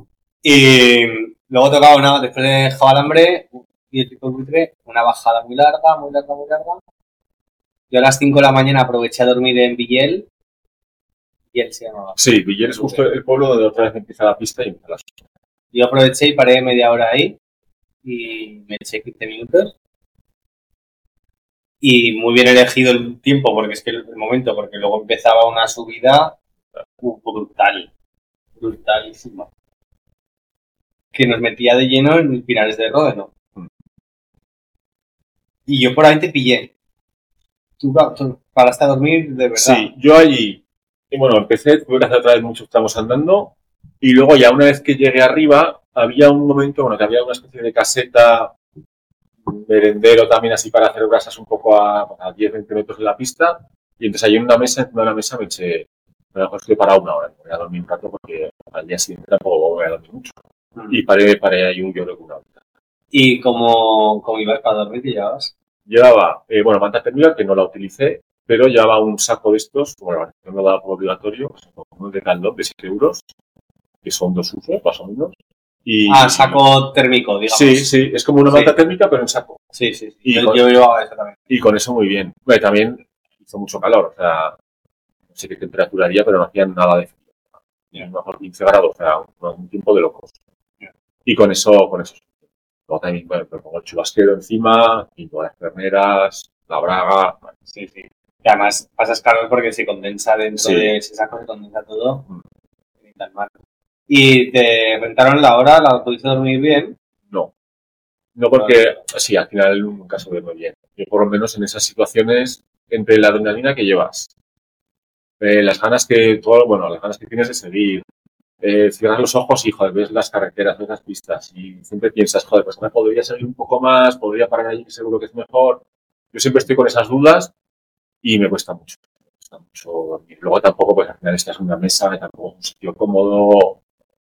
Y luego tocaba una, después de Jabalambre y el Pico del Buitre, una bajada muy larga, muy larga, muy larga. Yo a las cinco de la mañana aproveché a dormir en Villel. Villel se llamaba. Sí, Villers es justo el pueblo donde otra vez empieza la pista y empieza la... Yo aproveché y paré media hora ahí y me eché quince minutos. Y muy bien elegido el tiempo, porque es que el momento, porque luego empezaba una subida uh, brutal, brutalísima, que nos metía de lleno en finales de Ródeno. Y yo por ahí te pillé. Tú, tú paraste a dormir de verdad. Sí, yo allí, y bueno, empecé, tuve que hacer otra vez muchos tramos andando, y luego ya una vez que llegué arriba, había un momento, bueno, que había una especie de caseta, un merendero también así para hacer brasas un poco a, a diez, veinte metros de la pista, y entonces allí en una mesa, encima de la mesa me eché, a lo mejor estoy parado una hora, me voy a dormir un rato porque al día siguiente tampoco voy a dormir mucho. Mm. Y paré, paré ahí un yo creo que una hora. ¿Y cómo, cómo ibas para dormir? ¿Qué llevabas? Llevaba, eh, bueno, manta térmica, que no la utilicé, pero llevaba un saco de estos, bueno, no me daba por obligatorio, pues, uno de Caldón de siete euros, que son dos usos, más o menos. Y, Ah, saco térmico, digamos. Sí, sí, es como una manta Sí. térmica, pero en saco. Sí, sí, sí. Y Yo, con- yo llevaba eso también. Y con eso muy bien. Bueno, también hizo mucho calor, o sea, no sé qué temperatura haría, pero no hacía nada de frío. A lo mejor quince grados, o sea, un tiempo de locos. Yeah. Y con eso, con eso. Luego también, bueno, me pongo el chubasquero encima, y todas las perneras, la braga. Sí, sí. Y además pasas calor porque se condensa dentro Sí. de ese saco, se condensa todo. Ni tan mal. ¿Y te rentaron la hora? ¿La pudiste dormir bien? No. No porque, sí, al final nunca se duerme bien. Yo por lo menos en esas situaciones, entre la adrenalina que llevas, eh, las ganas que, todo, bueno, las ganas que tienes de seguir, eh, cierras los ojos y, joder, ves las carreteras, ves las pistas y siempre piensas, joder, pues me podría seguir un poco más, podría parar allí que seguro que es mejor. Yo siempre estoy con esas dudas y me cuesta mucho. Me cuesta mucho dormir. Luego tampoco, pues al final estás en una mesa, tampoco es un sitio cómodo.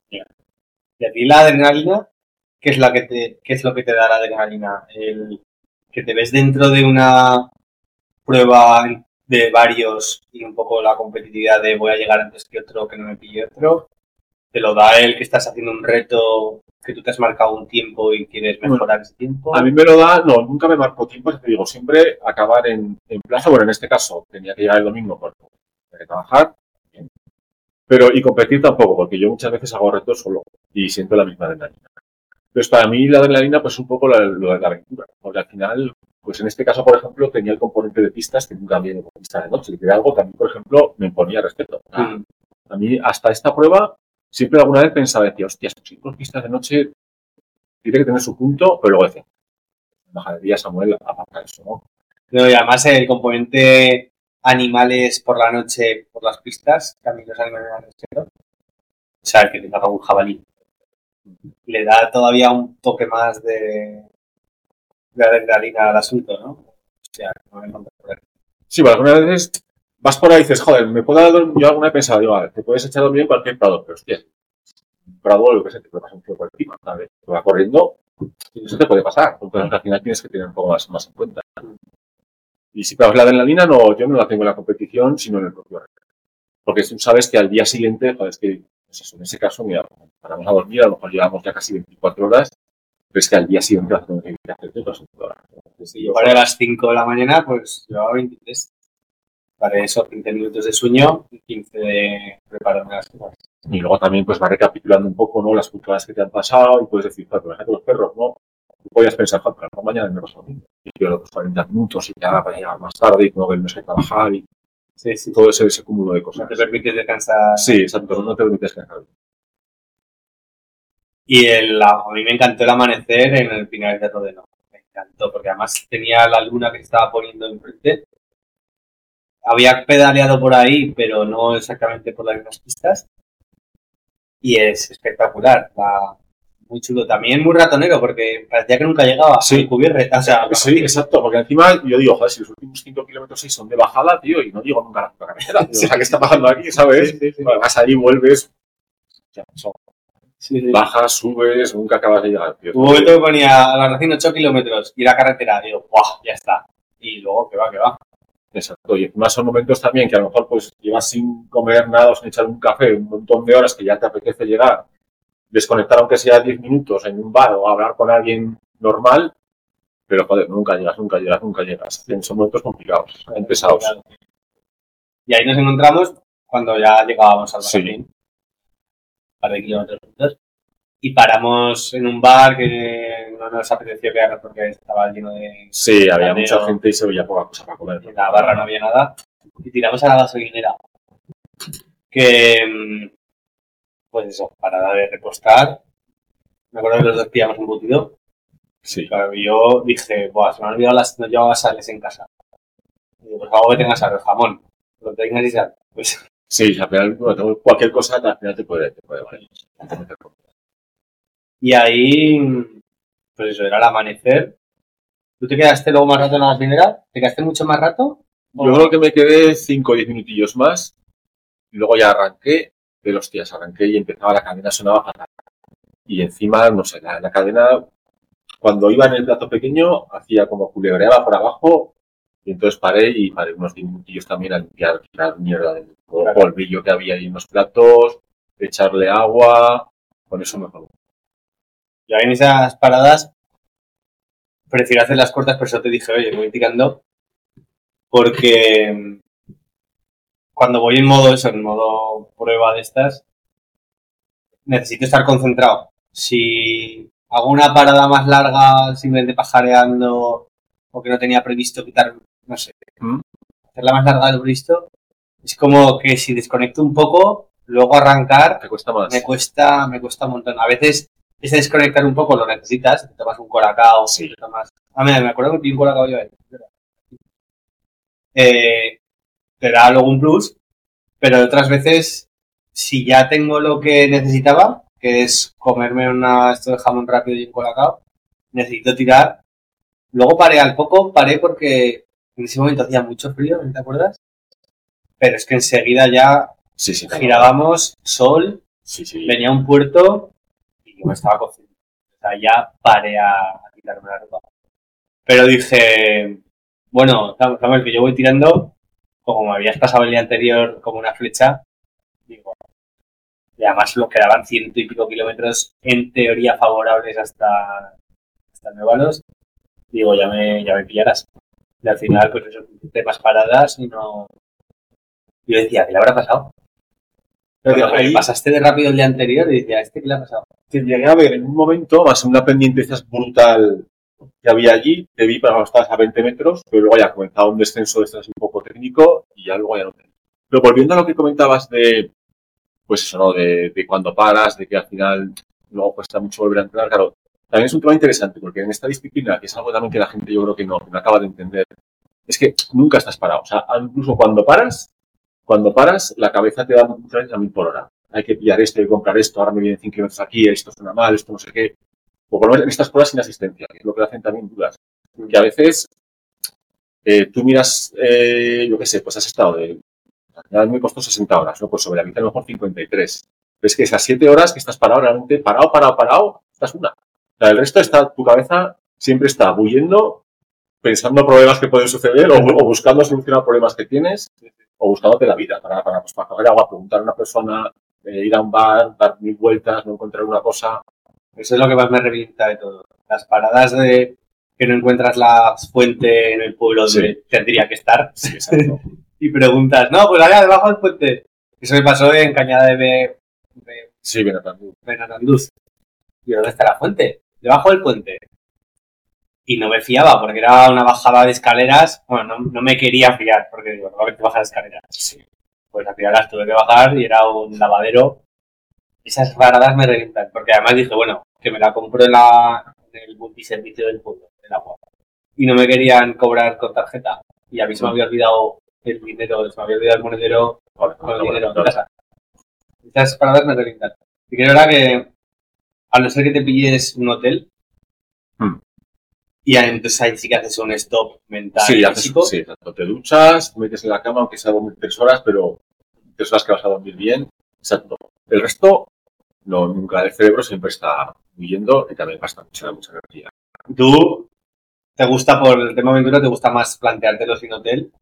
¿Y a ti la adrenalina? ¿Qué es, la que te, ¿Qué es lo que te da la adrenalina? El que te ves dentro de una prueba de varios y un poco la competitividad de voy a llegar antes que otro, que no me pille otro. ¿Te lo da el que estás haciendo un reto, que tú te has marcado un tiempo y quieres mejorar bueno, ese tiempo? A mí me lo da, no, nunca me marco tiempo, te digo, siempre acabar en, en plazo. Bueno, en este caso tenía que llegar el domingo porque tenía que trabajar. Pero, y competir tampoco, porque yo muchas veces hago retos solo y siento la misma adrenalina. Entonces, para mí la adrenalina, pues un poco la, lo de la aventura. Porque al final, pues en este caso, por ejemplo, tenía el componente de pistas que nunca viene con pistas de noche. Que era algo que a mí, por ejemplo, me imponía respeto. Mm. A mí, hasta esta prueba, siempre alguna vez pensaba, decía, hostias, pues ir con pistas de noche tiene que tener su punto, pero luego decía, bajaría Samuel aparta eso, ¿no? Pero y además el componente animales por la noche, por las pistas, también los animales van respeto. O sea, el que te haga un jabalí. Le da todavía un toque más de, de adrenalina al asunto, ¿no? O sea, no me encuentro por ahí. Sí, bueno, algunas veces vas por ahí y dices, joder, me puedo dar dormir. Yo alguna vez he pensado, digo, a ver, te puedes echar a dormir en cualquier prado, pero hostia, un prado, lo que sé, te puede pasar un tío por encima, ¿sabes? Te va corriendo y eso te puede pasar. Entonces, al final tienes que tener un poco más, más en cuenta. Y si para la adrenalina, no, yo no la tengo en la competición, sino en el propio reto. Porque tú sabes que al día siguiente, joder, es que, pues eso, en ese caso, mira, paramos a dormir, a lo mejor llevamos ya casi veinticuatro horas, pero es que al día siguiente vas a tener que hacer otras horas. Si yo paré a las cinco de la mañana, pues llevaba veintitrés. Paré esos quince minutos de sueño y quince de prepararme las cosas. Y luego también, pues, va recapitulando un poco, ¿no? Las culturas que te han pasado y puedes decir, joder, por ejemplo, los perros, ¿no? Tú podías pensar, joder, pero mañana me pasa lo mismo. Y yo los cuarenta minutos y ya para llegar más tarde y tengo que irme a trabajar y sí, sí. todo ese, ese cúmulo de cosas. No te permites descansar. Sí, exacto, no te permites descansar. Y el, a mí me encantó el amanecer en el Pinares de Rodeno. Me encantó, porque además tenía la luna que se estaba poniendo enfrente. Había pedaleado por ahí, pero no exactamente por las mismas pistas. Y es espectacular. Está muy chulo. También muy ratonero, porque parecía que nunca llegaba sí. a cubierre. O sea, sí, exacto, porque encima yo digo, joder, si los últimos cinco kilómetros seis son de bajada, tío, y no llego nunca a la carretera. Sí. O sea, ¿qué está pasando aquí, sabes? Sí, sí, sí. Bueno, vas ahí, vuelves, ya, son, sí, sí. bajas, subes, nunca acabas de llegar, tío. Hubo un momento que ponía a la recién ocho kilómetros y la carretera, digo, ¡buah! Ya está. Y luego, que va, que va. Exacto, y encima son momentos también que a lo mejor pues llevas sin comer nada o sin echar un café un montón de horas que ya te apetece llegar, desconectar aunque sea diez minutos en un bar o hablar con alguien normal, pero joder, nunca llegas, nunca llegas, nunca llegas. Son momentos complicados, pesados. Y ahí nos encontramos cuando ya llegábamos al Barracín, sí. un par de kilómetros juntos, y paramos en un bar que no nos apeteció quedarnos porque estaba lleno de... Sí, había cadeo, mucha gente y se veía poca cosa para comer. En la barra no había nada. Y tiramos a la gasolinera. Que, pues eso, parada de repostar. Me acuerdo que los dos pillamos un embutido. Sí. Claro, y yo dije, buah, se me han olvidado las... No llevaba sales en casa. Y digo, pues algo que tengas sal, jamón. Lo tengas y sal. Pues... Sí, al final, bueno, cualquier cosa al final te puede, te puede valer. Y ahí, pues eso, era el amanecer. ¿Tú te quedaste luego más rato en la gasolinera? ¿Te quedaste mucho más rato? Yo creo que me quedé cinco o diez minutillos más. Y luego ya arranqué, de los días arranqué y empezaba la cadena, sonaba fatal. Y encima, no sé, la, la cadena, cuando iba en el plato pequeño, hacía como culebreaba por abajo. Y entonces paré y paré unos diez minutillos también a limpiar la mierda del polvillo que había ahí en los platos, echarle agua, con eso mejor. Yo en esas paradas prefiero hacer las cortas, pero eso te dije, oye, me voy tirando, porque cuando voy en modo eso, en modo prueba de estas, necesito estar concentrado. Si hago una parada más larga, simplemente pajareando, o que no tenía previsto quitar, no sé, ¿Mm? hacerla más larga de lo visto, es como que si desconecto un poco, luego arrancar te cuesta más. Me cuesta, me cuesta un montón. A veces ese desconectar un poco lo necesitas, te tomas un colacao, sí. te tomas... Ah, me, me acuerdo que vi un colacao yo ahí. Eh, te da luego un plus, pero otras veces, si ya tengo lo que necesitaba, que es comerme una esto de jamón rápido y un colacao, necesito tirar. Luego paré al poco, paré porque en ese momento hacía mucho frío, ¿te acuerdas? Pero es que enseguida ya sí, sí, girábamos, sol, sí, sí. venía un puerto y yo me estaba cociendo. O sea, ya paré a, a quitarme la ropa. Pero dije, bueno, Samuel, que yo voy tirando, como me habías pasado el día anterior como una flecha, digo, y además lo quedaban ciento y pico kilómetros en teoría favorables hasta, hasta Nevalos, digo, ya me, ya me pillarás. Y al final, pues eso, temas paradas y no... Yo decía, ¿qué le habrá pasado? Pero digo, ahí pasaste de rápido el día anterior y decía, ¿este qué le ha pasado? Te llegué a ver en un momento, más en una pendiente esta brutal que había allí, te vi para estar a veinte metros, pero luego ya comenzaba un descenso de este un poco técnico y ya luego ya no te... Pero volviendo a lo que comentabas de, pues eso, ¿no? De, de cuando paras, de que al final luego cuesta mucho volver a entrenar, claro, también es un tema interesante porque en esta disciplina, que es algo también que la gente yo creo que no, que no acaba de entender, es que nunca estás parado. O sea, incluso cuando paras, cuando paras, la cabeza te da muchas veces a mil por hora. Hay que pillar esto, hay que comprar esto, ahora me vienen cinco kilómetros aquí, esto suena mal, esto no sé qué. O por lo menos en estas pruebas sin asistencia, que es lo que hacen también dudas. Que a veces eh, tú miras, eh, yo qué sé, pues has estado de... Al final me costó sesenta horas, ¿no? Pues sobre la mitad a lo mejor cincuenta y tres. Pero es que esas siete horas que estás parado, realmente parado, parado, parado, estás una. O sea, el resto está, tu cabeza siempre está huyendo, pensando problemas que pueden suceder o, o buscando solucionar problemas que tienes o buscándote la vida para, para, pues, para coger agua, preguntar a una persona, eh, ir a un bar, dar mil vueltas, no encontrar una cosa. Eso es lo que más me revienta de todo. Las paradas de que no encuentras la fuente en el pueblo donde sí. tendría que estar. Sí, exacto. Y preguntas, no, pues allá debajo del puente. Eso me pasó en Cañada de... de, de sí, Benatanduz. Benatanduz. ¿Y dónde está la fuente? Debajo del puente. Y no me fiaba porque era una bajada de escaleras. Bueno, no, no me quería fiar porque digo, no, que bajar escaleras. Sí. Pues al final las tuve que bajar y era un lavadero. Esas paradas me revientan, porque además dije, bueno, que me la compro en, la, en el multiservicio del pueblo, del agua. Y no me querían cobrar con tarjeta. Y a mí se me había olvidado el dinero, se me había olvidado el monedero con, con el dinero en casa. Esas paradas me revientan. Y creo ahora que, a no ser que te pilles un hotel, hmm. y entonces ahí sí que haces un stop mental. Sí, haces, sí, exacto. Te duchas, te metes en la cama, aunque sea dormir tres horas, pero tres horas que vas a dormir bien. Exacto. El resto, no, nunca. El cerebro siempre está huyendo y también gasta mucha, mucha energía. ¿Tú te gusta, por el tema aventura, te gusta más planteártelo sin hotel?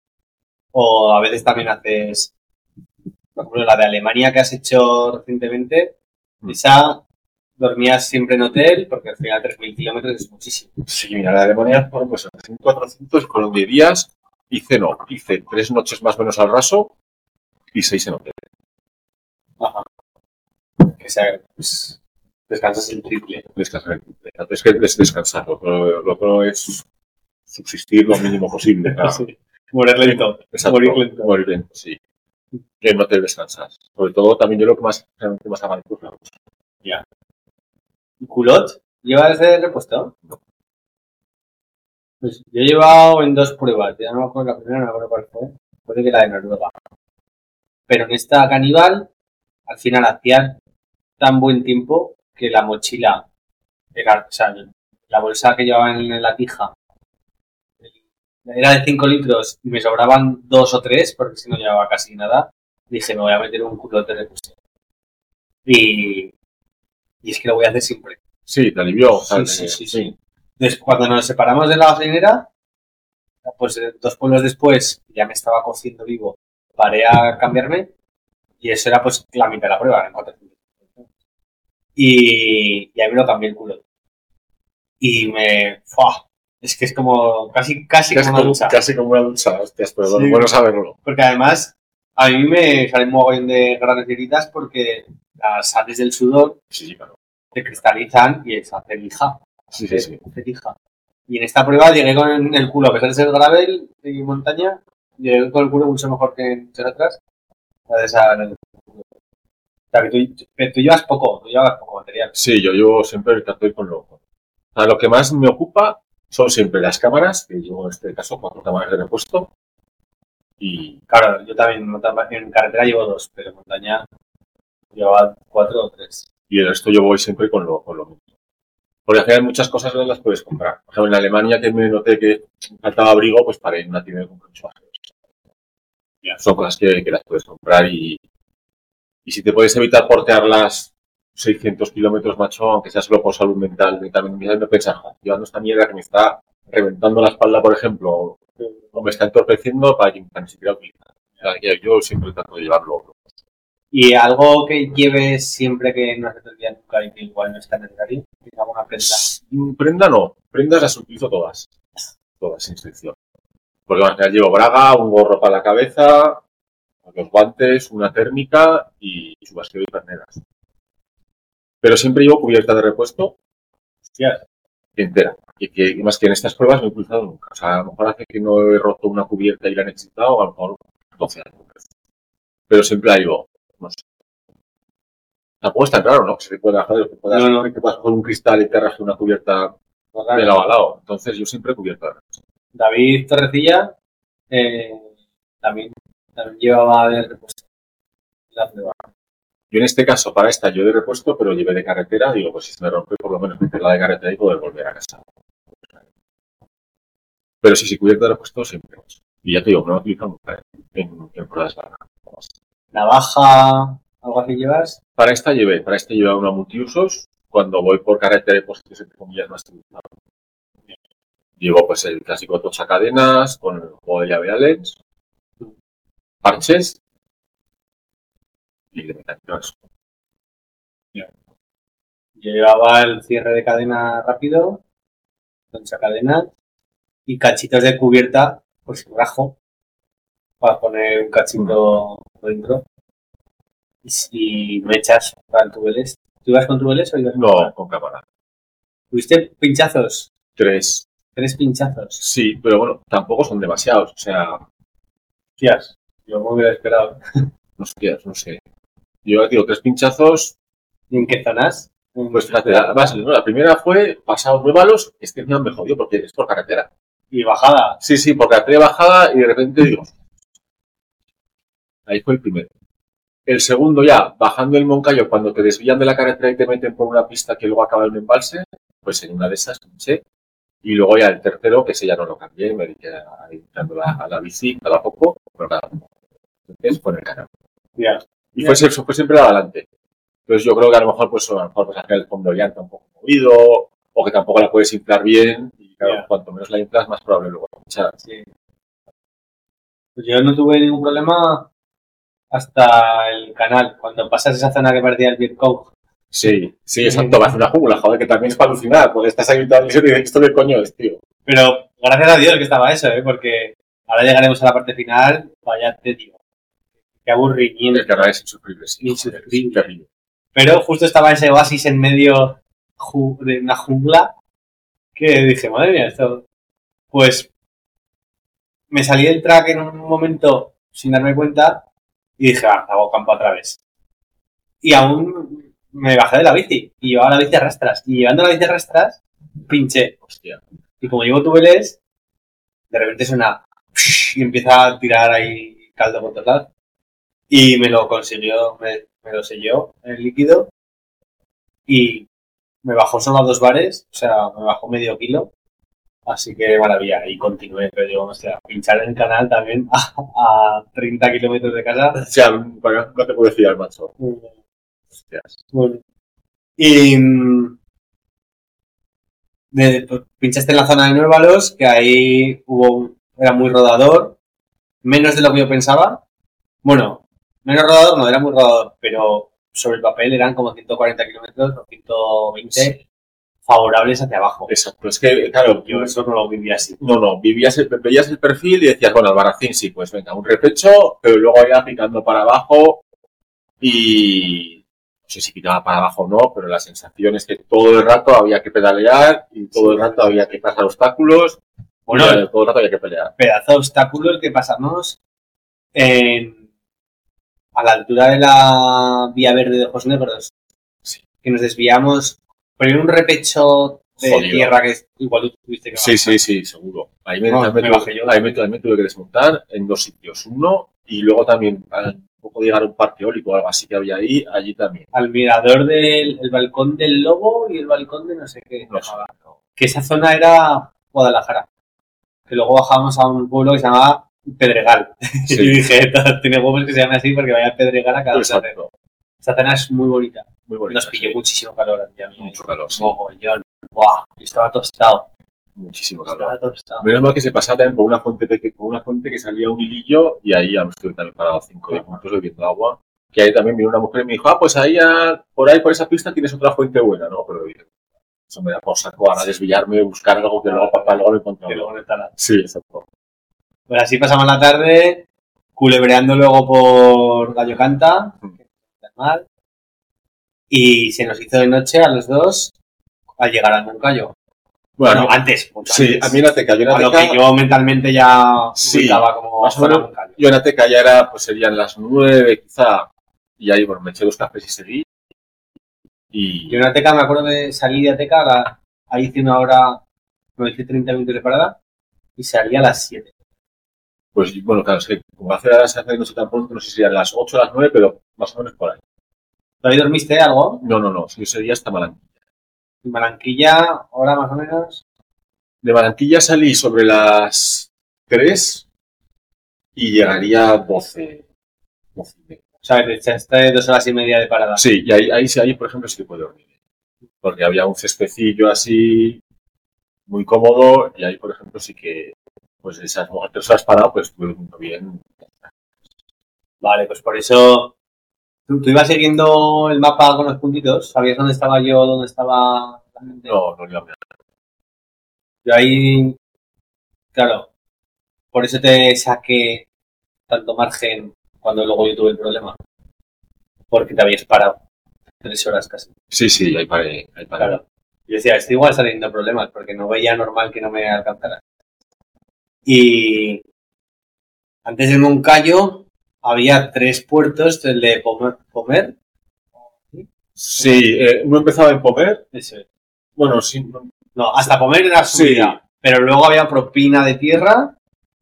¿O a veces también haces, por ejemplo, la de Alemania que has hecho recientemente, mm. esa dormías siempre en hotel? Porque al final tres mil kilómetros es muchísimo. Sí, mira, la de Alemania, bueno, pues en cuatrocientos con diez días hice, no, hice tres noches más o menos al raso y seis en hotel. Ajá. Que sea, pues, descansas el triple. Descansar el triple. Es que es descansar, lo otro, lo otro es subsistir lo mínimo posible. Claro. Sí. Morir lento. Exacto, morir lento. Morir lento, sí. Que no te descansas. Sobre todo, también yo lo que más, realmente más avanzo es la cosa. Ya. ¿Y culot? ¿Llevas de repuesto? No. Pues yo he llevado en dos pruebas. Ya no me acuerdo la primera, no me acuerdo cuál fue. Puede que la de Noruega. Pero en esta caníbal, al final hacía tan buen tiempo que la mochila, era, o sea, la bolsa que llevaba en la tija era de cinco litros y me sobraban dos o tres porque si no llevaba casi nada. Dije, me voy a meter un culote de repuesto. Y, y es que lo voy a hacer siempre. Sí, te alivió. Sí, sí, sí, sí. Entonces, cuando nos separamos de la gasolinera, pues dos pueblos después ya me estaba cociendo vivo. Paré a cambiarme y eso era pues la mitad de la prueba, en cuatrocientos. Y, y ahí me lo cambié el culo. Y me... ¡fua! Es que es como casi, casi, casi como una ducha. Casi como una ducha, hostias, pero sí. Bueno saberlo. Porque además a mí me salen un mogollón de grandes heridas porque las sales del sudor sí, sí, claro. se cristalizan y se hace lija. Sí, sí, sí. Se lija. Y en esta prueba llegué con el culo, a pesar de ser gravel y montaña, Yo calculo mucho mejor que en muchas otras. O sea, o sea, que tú, tú llevas poco, tú llevas poco material. Sí, yo llevo siempre trato de ir con lo... O sea, lo que más me ocupa son siempre las cámaras, que llevo en este caso cuatro cámaras de repuesto. Y claro, yo también en carretera llevo dos, pero en montaña llevaba cuatro o tres. Y el resto yo voy siempre con lo, con lo mismo. Porque al final muchas cosas no las puedes comprar. Por ejemplo, en Alemania que me noté que faltaba abrigo, pues para ir a una tienda de comprar chuajes. Son cosas que, que las puedes comprar y, y si te puedes evitar portearlas seiscientos kilómetros, macho, aunque sea solo por salud mental, de también me no pensar, llevando esta mierda que me está reventando la espalda, por ejemplo, o me está entorpeciendo para que ni siquiera utilizar. O sea, que yo siempre trato de llevarlo. ¿Y algo que lleves siempre que no se te olvida nunca y que igual no está necesario? ¿Alguna prenda? Prenda no, prendas las utilizo todas. Todas, sin excepción. Porque al final llevo braga, un gorro para la cabeza, los guantes, una térmica y chubasquero y perneras. Pero siempre llevo cubierta de repuesto, hostias, entera. Y que más que en estas pruebas no he utilizado nunca. O sea, a lo mejor hace que no he roto una cubierta y la he necesitado, a lo mejor doce años. Pero siempre la llevo, no sé. Tampoco es tan raro, ¿no? Que se te puede bajar, que puedas, no, no. que puedas poner un cristal y te arrastre una cubierta de lado a lado. Entonces yo siempre he cubierto de repuesto. David Torrecilla eh, también, también llevaba de repuesto la prueba. Yo en este caso, para esta, yo de repuesto, pero llevé de carretera. Digo, pues si se me rompe, por lo menos meterla de carretera y poder volver a casa. Pero si se cubierta de repuesto, siempre. Y ya te digo, no lo he utilizado nunca en, en pruebas largas. ¿Navaja, algo así llevas? Para esta llevé, para esta llevé una multiusos. Cuando voy por carretera, pues que entre comillas más utilizado. Llevo pues el clásico tochacadenas con el juego de llave Allen, parches y de metálicos. Yo llevaba el cierre de cadena rápido, tochacadenas y cachitos de cubierta, pues rajo, para poner un cachito mm. dentro. Y si mechas para el tubeles. ¿Tú ibas con tubeles o ibas con No, cámara? con cámara. ¿Tuviste pinchazos? Tres. ¿Tres pinchazos? Sí, pero bueno, tampoco son demasiados. O sea... Hostias, yo me hubiera esperado. Hostias, no sé. Yo digo, tres pinchazos... ¿Y en qué zonas? Pues fíjate, además, ¿no? La primera fue pasado Nuevalos, este no me jodió porque es por carretera. ¿Y bajada? Sí, sí, por carretera bajada y de repente digo... Ahí fue el primero. El segundo ya, bajando el Moncayo, cuando te desvían de la carretera y te meten por una pista que luego acaba en un embalse, pues en una de esas pinché. Y luego ya el tercero, que ese ya no lo cambié, me dediqué a ir dando a, a la bici cada poco, pero cada poco. Entonces, por el canal. Yeah. Y Yeah. Fue, fue siempre adelante. Entonces yo creo que a lo mejor, pues, a lo mejor pues, el fondo ya está un poco movido, o que tampoco la puedes inflar bien, y claro, yeah. cuanto menos la inflas, más probable luego pinchar. Sí. Pues yo no tuve ningún problema hasta el canal, cuando pasas esa zona que parecía el Bircow. Sí, sí, exacto, vas a una jungla, joder, que también es para alucinar, porque estás ahí todo el y dices, ¿esto qué coño es, tío? Pero gracias a Dios que estaba eso, ¿eh? Porque ahora llegaremos a la parte final, vaya tío. Qué aburrimiento. El canal es insufrible, sí. Insufrible. Pero justo estaba ese oasis en medio de una jungla que dije, madre mía, esto... Pues me salí del track en un momento sin darme cuenta y dije, va, hago campo otra vez. Y aún me bajé de la bici y llevaba la bici a rastras. Y llevando la bici a rastras, pinché. Hostia. Y como llevo tubeles, de repente suena y empieza a tirar ahí caldo por todos lados. Y me lo consiguió, me, me lo selló el líquido y me bajó solo a dos bares, o sea, me bajó medio kilo. Así que maravilla, y continué, pero digo, hostia, pinchar en el canal también a, a treinta kilómetros de casa. O sea, bueno, no te puedo decir al macho. Hostias. Bueno. Y de, pues, pinchaste en la zona de Nuevalos, que ahí hubo era muy rodador, menos de lo que yo pensaba. Bueno, menos rodador no, era muy rodador, pero sobre el papel eran como ciento cuarenta kilómetros o ciento veinte. Sí. Favorables hacia abajo. Exacto, es que, claro, yo eso no lo vivía así. No, no, vivías el, veías el perfil y decías, bueno, Albarracín sí, pues venga, un repecho, pero luego ya picando para abajo y no sé si picaba para abajo o no, pero la sensación es que todo el rato había que pedalear y todo el rato había que pasar obstáculos Bueno, y, todo el rato había que pelear. Pedazo de obstáculo el que pasamos en, a la altura de la vía verde de Ojos Negros. Sí. Que nos desviamos por un repecho de Jodido. tierra que igual tú tuviste que Sí, bajar. sí, sí, seguro. Ahí me, No, también, me tuve, bajé yo. ahí me, también tuve que desmontar en dos sitios. Uno, y luego también, un poco de llegar a un parque eólico o algo así que había ahí, allí también. Al mirador del el balcón del Lobo y el balcón de no sé qué. No sé, no. Que esa zona era Guadalajara. Que luego bajamos a un pueblo que se llamaba Pedregal. Sí. Y dije, tiene huevos que se llame así porque vaya a Pedregal a cada vez. Exacto. Esta zona es muy bonita. Muy bonito. Nos pilló sí. muchísimo calor. Ya, Mucho calor, sí. Mogollón. Buah, yo estaba tostado. Muchísimo Estaba calor. tostado. Menos mal que se pasaba también por una fuente, peque- por una fuente que salía un hilillo y ahí ya me estuve también parado cinco o diez minutos bebiendo agua. Que ahí también vino una mujer y me dijo, ah, pues ahí, a- por ahí, por esa pista tienes otra fuente buena, ¿no? Pero dije, eso me da por saco a desviarme, buscar algo que luego para luego lo encontré. Que luego no está nada. Sí, exacto. Pues así pasamos la tarde, culebreando luego por Gallo Canta, Mm. que no está mal, y se nos hizo de noche a los dos al llegar al Moncayo. Bueno, Bueno, antes, mucho sí, antes. a mí en Ateca, yo en A lo Ateca, que yo mentalmente ya Sí, ubicaba como más o zona menos. Moncayo. Yo en Ateca ya era, pues serían las nueve quizá, y ahí, bueno, me eché dos cafés y seguí. Y Yo en Ateca me acuerdo que salí de Ateca, a la, ahí hice una hora, me hice treinta minutos de parada, y salí a las siete. pues, bueno, claro, es que como hace ahora se hace no sé tan pronto, no sé si serían las ocho o las nueve, pero más o menos por ahí. ¿Tú ahí dormiste algo? No, no, no, sí, ese día hasta Malanquilla. En Barranquilla, hora más o menos. De Malanquilla salí sobre las tres y llegaría a doce. doce y media. O sea, te echaste dos horas y media de parada. Sí, y ahí, ahí, sí, ahí, por ejemplo, sí que puedo dormir. Porque había un cespecillo así muy cómodo y ahí, por ejemplo, sí que, pues esas tres horas parado, pues estuve durmiendo bien. Vale, pues por eso ¿tú, tú ibas siguiendo el mapa con los puntitos. ¿Sabías dónde estaba yo, dónde estaba la gente? No, no, no, no. Yo ahí, claro, por eso te saqué tanto margen cuando luego yo tuve el problema. Porque te habías parado tres horas casi. Sí, sí, ahí paré, ahí paré. Claro. Yo decía, estoy igual saliendo problemas porque no veía normal que no me alcanzara. Y antes del Moncayo había tres puertos, el de Pomer, Pomer. Sí, eh, uno empezaba en Pomer. Eso es. Bueno, sí, no- No, hasta Pomer era subida. Sí. Pero luego había propina de tierra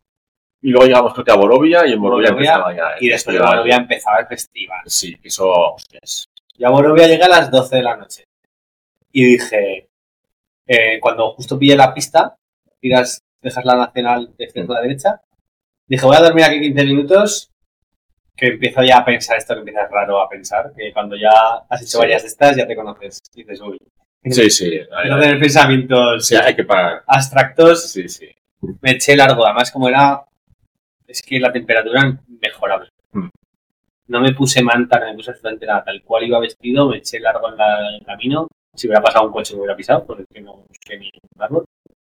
y luego llegamos creo que a Borovia y en Borovia, Borovia, empezaba ya. el y después de festival. Borovia empezaba el festival. Sí, eso, hostias. Yo a Borovia llegué a las doce de la noche. Y dije, eh, cuando justo pillé la pista, tiras, dejas la nacional de izquierda a la derecha, dije, voy a dormir aquí quince minutos, que empiezo ya a pensar esto que empiezas raro a pensar, que cuando ya has hecho Sí. varias de estas ya te conoces. Y dices, uy, Sí, sí. Ahí, no tener pensamientos sí, hay que parar. abstractos, Sí, sí. me eché largo. Además, como era, es que la temperatura mejorable. Mm. No me puse manta, no me puse absolutamente nada. Tal cual iba vestido, me eché largo en, la, en el camino. Si hubiera pasado un coche me hubiera pisado, porque es que no busqué ni un árbol.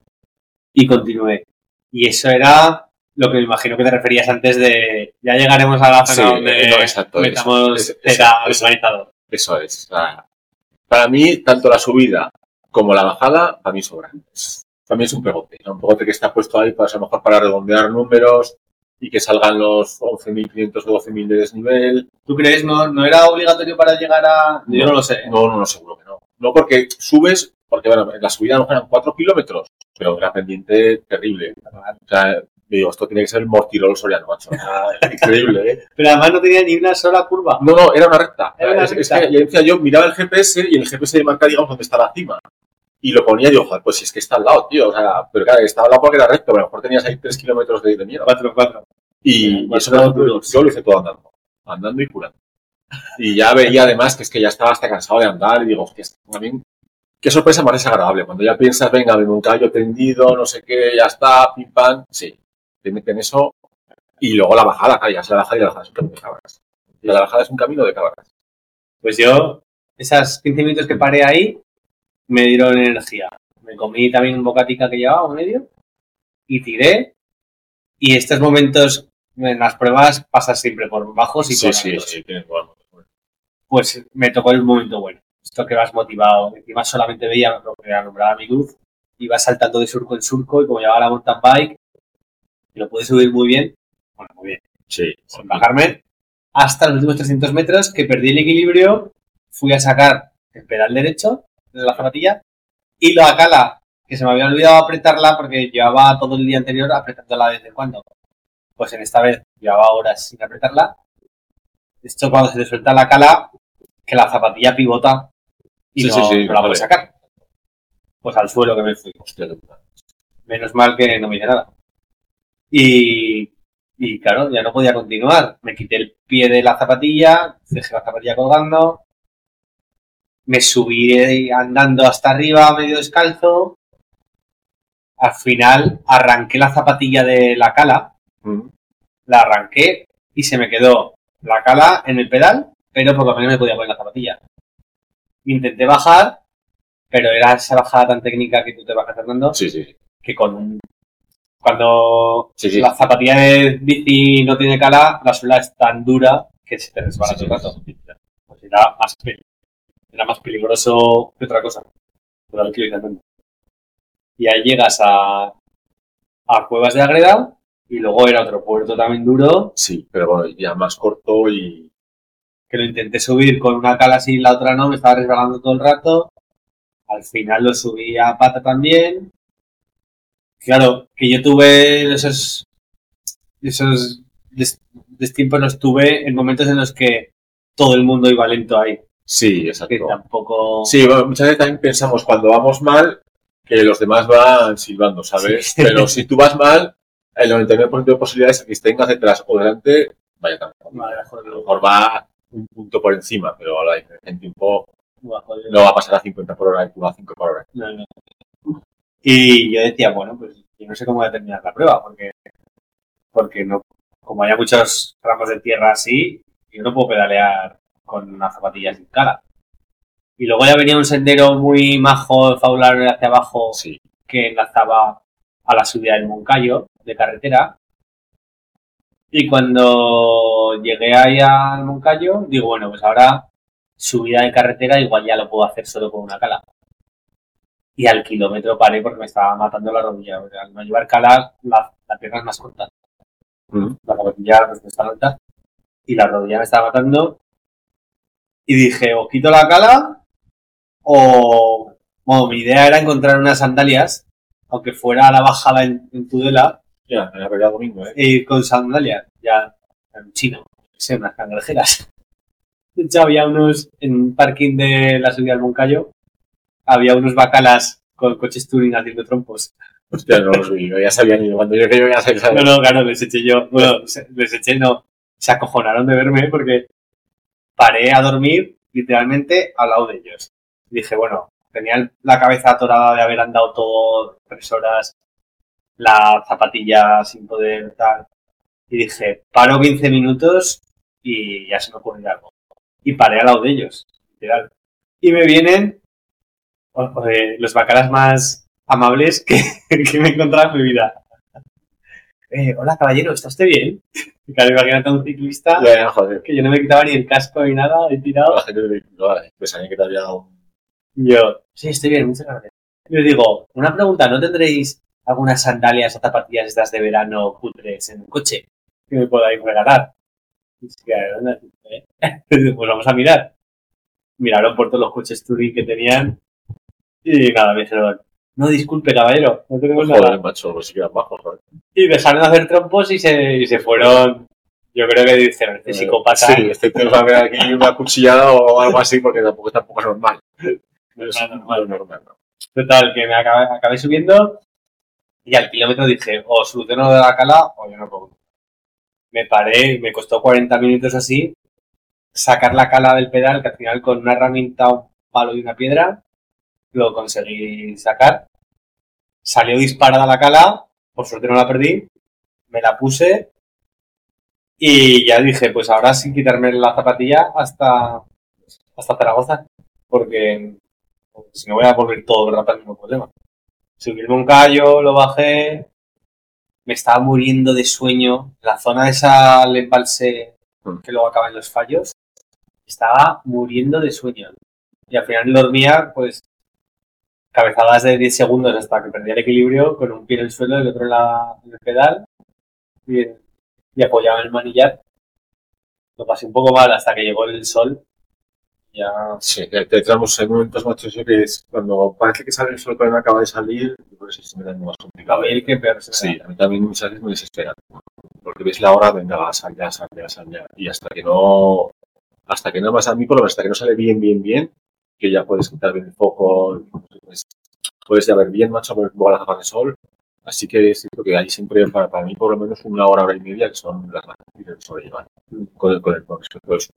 Y continué. Y eso era lo que me imagino que te referías antes de ya llegaremos a la zona Sí, donde no, exacto, metamos eso, teta eso, organizado. Eso es. O sea, para mí, tanto la subida como la bajada, para mí sobran. Es- Para mí es un pegote. ¿No? Un pegote que está puesto ahí para, a lo mejor para redondear números y que salgan los once mil quinientos o doce mil de desnivel. ¿Tú crees no, no era obligatorio para llegar a...? Yo no lo sé. No, no, no, seguro que no. No, porque subes, porque bueno, en la subida no eran cuatro kilómetros, pero era pendiente terrible. O sea, digo, esto tiene que ser el Mortirol Soriano, macho. O sea, increíble, ¿eh? Pero además no tenía ni una sola curva. No, no, era una recta. Era una es, es recta. que, y decía, yo miraba el G P S y el G P S marca, digamos, dónde está la cima. Y lo ponía y digo, joder, pues si es que está al lado, tío. O sea, pero claro, estaba al lado porque era recto, pero a lo mejor tenías ahí tres kilómetros de, de mierda. Cuatro, cuatro. Y, y Cuatro eso, por ejemplo, duros. yo lo hice todo andando. Andando y curando. Y ya veía además que es que ya estaba hasta cansado de andar y digo, hostia, es que también, qué sorpresa más desagradable. Cuando ya piensas, venga, me monté yo tendido, no sé qué, ya está, pim pam, sí. Te meten eso. Y luego la bajada, claro, ya es la bajada y la bajada es un camino de cabras. Y la bajada es un camino de cabras. Pues yo, esas quince minutos que paré ahí, me dieron energía. Me comí también un bocatica que llevaba, un medio, y tiré. Y estos momentos, en las pruebas, pasas siempre por bajos y Sí, por sí, altos. sí, tienes bueno. Pues me tocó el momento bueno. Esto que vas motivado. Encima solamente veía lo que nombraba mi luz. iba saltando de surco en surco y como llevaba la mountain bike, lo pude subir muy bien, bueno, muy bien, Sí. sin bajarme, hasta los últimos trescientos metros que perdí el equilibrio, fui a sacar el pedal derecho de la zapatilla y la cala, que se me había olvidado apretarla porque llevaba todo el día anterior apretándola de vez en cuando. Pues en esta vez llevaba horas sin apretarla. Esto cuando se te suelta la cala, que la zapatilla pivota y Sí, no, sí, sí, no la vale. puedes sacar. Pues al suelo que me fui. Hostia, qué puta. Menos mal que no me hice nada. Y, y claro, ya no podía continuar. Me quité el pie de la zapatilla, dejé la zapatilla colgando, me subí andando hasta arriba medio descalzo. Al final arranqué la zapatilla de la cala, Mm. la arranqué y se me quedó la cala en el pedal, pero por lo menos me podía poner la zapatilla. Intenté bajar, pero era esa bajada tan técnica que tú te vas Fernando, Sí, sí. que con un... Cuando Sí, sí. la zapatilla de bici no tiene cala, la suela es tan dura que se te resbala Sí, todo el sí. rato. Pues era más, pe- era más peligroso que otra cosa. Por lo que iba intentando. Y ahí llegas a, a Cuevas de Agreda y luego era otro puerto también duro Sí, pero bueno, ya más corto y... que lo intenté subir con una cala así y la otra no, me estaba resbalando todo el rato. Al final lo subí a pata también. Claro, que yo tuve esos, esos des- destiempos los tuve en momentos en los que todo el mundo iba lento ahí. Sí, Que exacto. tampoco... Sí, bueno, muchas veces también pensamos cuando vamos mal que los demás van silbando, ¿sabes? Sí. Pero si tú vas mal, el noventa y nueve por ciento de posibilidades de que tengas detrás o delante, vaya tampoco. Vale, A joder, lo mejor va un punto por encima, pero la diferencia en tiempo joder. no va a pasar a cincuenta por hora y tú a cinco por hora. No, no. Y yo decía, bueno, pues yo no sé cómo voy a terminar la prueba, porque, porque no, como haya muchos tramos de tierra así, yo no puedo pedalear con una zapatilla sin cala. Y luego ya venía un sendero muy majo, faular hacia abajo, Sí. que enlazaba a la subida del Moncayo de carretera. Y cuando llegué ahí al Moncayo, digo, bueno, pues ahora subida de carretera igual ya lo puedo hacer solo con una cala. Y al kilómetro paré porque me estaba matando la rodilla. O sea, al no llevar cala, la, la pierna es más corta. Mm. La rodilla pues, está alta. Y la rodilla me estaba matando. Y dije, o quito la cala, o... Bueno, mi idea era encontrar unas sandalias, aunque fuera a la bajada en, en Tudela, Ya, me ha pegado domingo, ¿eh? e ir con sandalias, ya en chino, no sé, unas cangrejeras. De hecho, había unos, en un parking de la subida del Moncayo, había unos bacalas con coches touring haciendo trompos. Hostia, no los vi, ya sabían ido. Cuando yo que yo ya sabía. No, no, claro, les eché yo. Bueno, se- les eché, no. Se acojonaron de verme porque paré a dormir literalmente al lado de ellos. Y dije, bueno, tenía la cabeza atorada de haber andado todo tres horas, la zapatilla sin poder tal. Y dije, paro quince minutos y ya se me ocurrirá algo. Y paré al lado de ellos, literal. Y me vienen o- o, eh, los bacalas más amables que, que me he encontrado en mi vida. Eh, hola, caballero, ¿está usted bien? Claro, imagínate a un ciclista Ya, ya, joder. que yo no me quitaba ni el casco ni nada, he tirado. La gente de vale, pensaría que te había dado un... Y yo, sí, estoy bien, muchas gracias. Y les digo, una pregunta, ¿no tendréis algunas sandalias o zapatillas estas de verano cutres en el coche que me podáis regalar? Y se quedaron así, ¿eh? Pues vamos a mirar. Miraron por todos los coches touring que tenían y nada, me dijeron, no, disculpe, caballero, no tenemos nada. Joder, macho, pues sí que eran bajos, joder. Y dejaron de hacer trompos y se, y se fueron. Yo creo que dijeron, este psicópata. Sí, este tío va a ver aquí una cuchillada o algo así porque tampoco, tampoco es normal. No es Es normal. normal, ¿no? Total, que me acabé, acabé subiendo y al kilómetro dije, o soluciono de la cala o yo no puedo. Me paré, me costó cuarenta minutos así, sacar la cala del pedal, que al final con una herramienta, un palo y una piedra, lo conseguí sacar. Salió disparada la cala, por suerte no la perdí, me la puse y ya dije, pues ahora sin quitarme la zapatilla hasta, hasta Zaragoza, porque si no voy a volver todo el rato al mismo problema. Subí el Moncayo, lo bajé, me estaba muriendo de sueño. La zona de esa al embalse que luego acaba en los fallos, estaba muriendo de sueño. Y al final dormía, pues, cabezadas de diez segundos hasta que perdía el equilibrio, con un pie en el suelo, el otro en, la, en el pedal, y, y apoyado en el manillar. Lo pasé un poco mal hasta que llegó el sol. Ya... Sí, te, te entramos en momentos, macho, eso que es cuando parece que sale el sol pero no acaba de salir, y por eso se me da más complicado. A mí el que peor se me Sí, a mí también muchas veces me desespera. Porque ves la hora, venga, sal ya, sal ya, sal ya. Y hasta que no, hasta que no más a mí, por lo menos hasta que no sale bien, bien, bien, que ya puedes quitar bien el foco, pues, puedes ya ver bien, macho, ver luego las gafas de sol. Así que es cierto que hay siempre, para, para mí, por lo menos una hora, hora y media, que son las más difíciles de sobrellevar con el, con el, con el sol.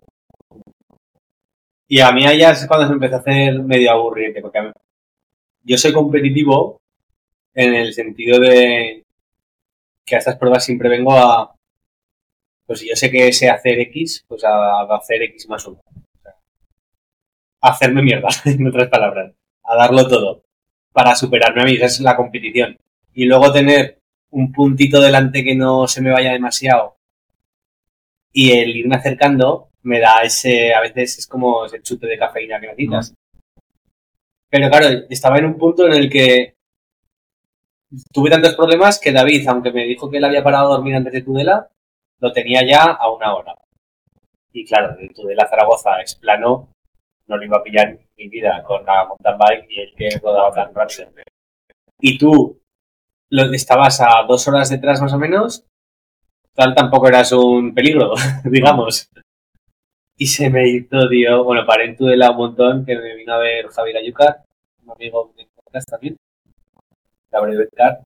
Y a mí allá es cuando se empezó a hacer medio aburriente, porque a mí, yo soy competitivo en el sentido de que a estas pruebas siempre vengo a, pues si yo sé que sé hacer X, pues a, a hacer X más uno. O sea, a hacerme mierda, en otras palabras, a darlo todo, para superarme a mí, esa es la competición. Y luego tener un puntito delante que no se me vaya demasiado y el irme acercando me da ese, a veces es como ese chute de cafeína que necesitas. Mm. Pero claro, estaba en un punto en el que tuve tantos problemas que David, aunque me dijo que él había parado a dormir antes de Tudela, lo tenía ya a una hora. Y claro, de Tudela a Zaragoza es plano, no lo iba a pillar en mi vida con la mountain bike y el que rodaba tan rápido. Y tú lo, estabas a dos horas detrás más o menos, tal tampoco eras un peligro, digamos. Y se me hizo, tío, bueno, paré en Tudela un montón, que me vino a ver Javier Ayucar, un amigo de podcast también, la Brevet Car.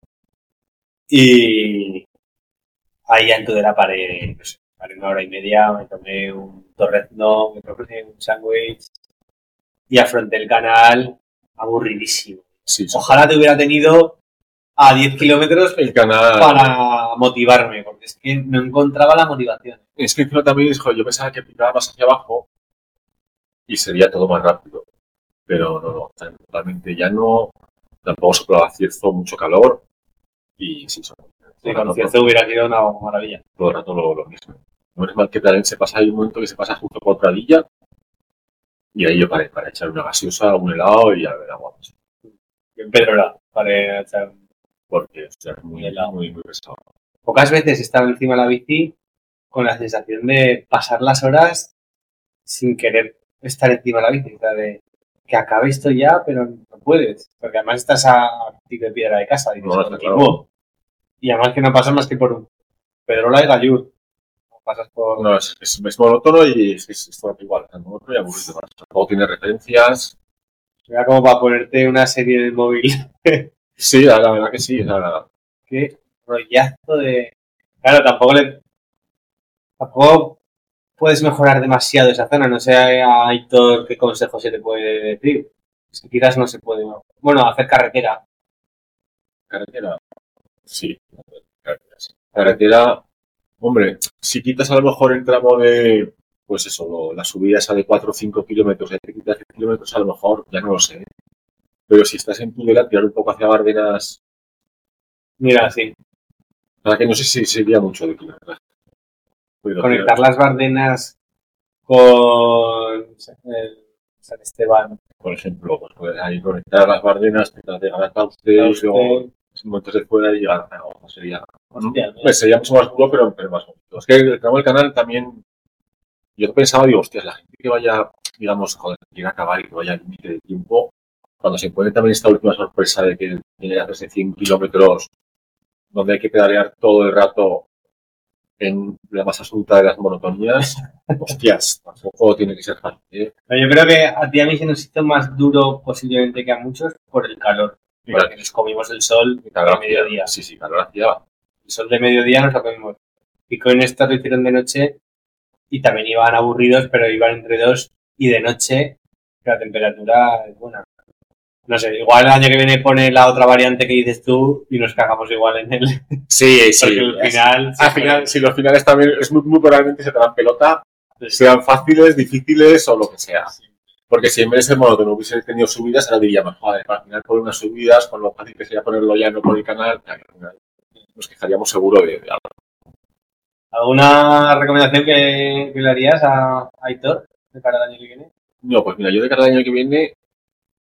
Y ahí ya en Tudela paré, no sé, paré una hora y media, me tomé un torrezno, me tomé un sándwich y afronté el canal aburridísimo. Sí, sí. Ojalá te hubiera tenido a diez kilómetros el canal para motivarme, porque es que no encontraba la motivación. Es que también, hijo, yo pensaba que picaba más hacia abajo y sería todo más rápido. Pero no, no, totalmente ya no. Tampoco soplaba cierzo, mucho calor. Y sí, son. Sí, con cierzo hubiera sido una maravilla. Todo el rato lo, lo mismo. No es mal que también se pasa, hay un momento que se pasa justo por Pradilla. Y ahí yo paré para echar una gaseosa, un helado y a ver agua. En Pedrola, para echar. Porque o sea, es muy helado, muy, muy pesado. Pocas veces he estado encima de la bici con la sensación de pasar las horas sin querer estar encima de la bici, o sea, de que acabe esto ya, pero no puedes, porque además estás a tiro de piedra de casa, dices, no, claro. Y además que no pasas más que por un Pedrola y Gallur, no pasas por... No, es, es, es monótono y es, es, es todo igual, es monótono y aburrido. Tampoco tiene referencias. Era como para ponerte una serie en el móvil. Sí, la, la verdad que sí, la verdad. Qué rollazo de... Claro, tampoco le... Tampoco puedes mejorar demasiado esa zona. No sé a Aitor qué consejo se te puede decir. Es que quizás no se puede... ¿no? Bueno, hacer carretera. ¿Carretera? Sí. Carretera, sí. Carretera, hombre, si quitas a lo mejor el tramo de... Pues eso, lo, la subida esa de cuatro o cinco kilómetros, de quitas diez kilómetros, a lo mejor, ya no lo sé. Pero si estás en Tudela, tirar un poco hacia Bardenas... Mira, sí. Para que no sé si sería mucho de kilómetros. Conectar las Bardenas con el San Esteban. Por ejemplo, pues puedes ahí conectar las Bardenas, te llegar a ustedes, luego montes de fuera y llegar a Zaragoza. Sería, hostia, pues sería mucho más duro, pero, pero más bonito. Es que el tramo del canal también, yo pensaba, digo, hostias, la gente que vaya, digamos, joder, que quiera acabar y que vaya al límite de tiempo, cuando se encuentre también esta última sorpresa de que tiene que hacerse cien kilómetros, donde hay que pedalear todo el rato en la más absoluta de las monotonías, hostias, tampoco tiene que ser fácil, ¿eh? Yo creo que a ti y a mí se nos hizo más duro posiblemente que a muchos por el calor. Y porque claro, nos comimos el sol calor de mediodía. Sí, sí, calor hacía. El sol de mediodía nos lo comimos. Y con esta lo hicieron de noche y también iban aburridos, pero iban entre dos y de noche la temperatura es buena. No sé, igual el año que viene pone la otra variante que dices tú y nos cagamos igual en él. Sí, sí. Porque al final... Sí, al final, si los finales también es muy, muy probablemente se te dan pelota, sí, sean fáciles, difíciles o lo que sea. Sí. Porque si en vez de ser monótono hubiese tenido subidas, ahora diríamos, joder, al final por unas subidas, con lo fácil que sería ponerlo llano por el canal, nos quejaríamos seguro de, de algo. ¿Alguna recomendación que, que le harías a Aitor de cara al año que viene? No, pues mira, yo de cara al año que viene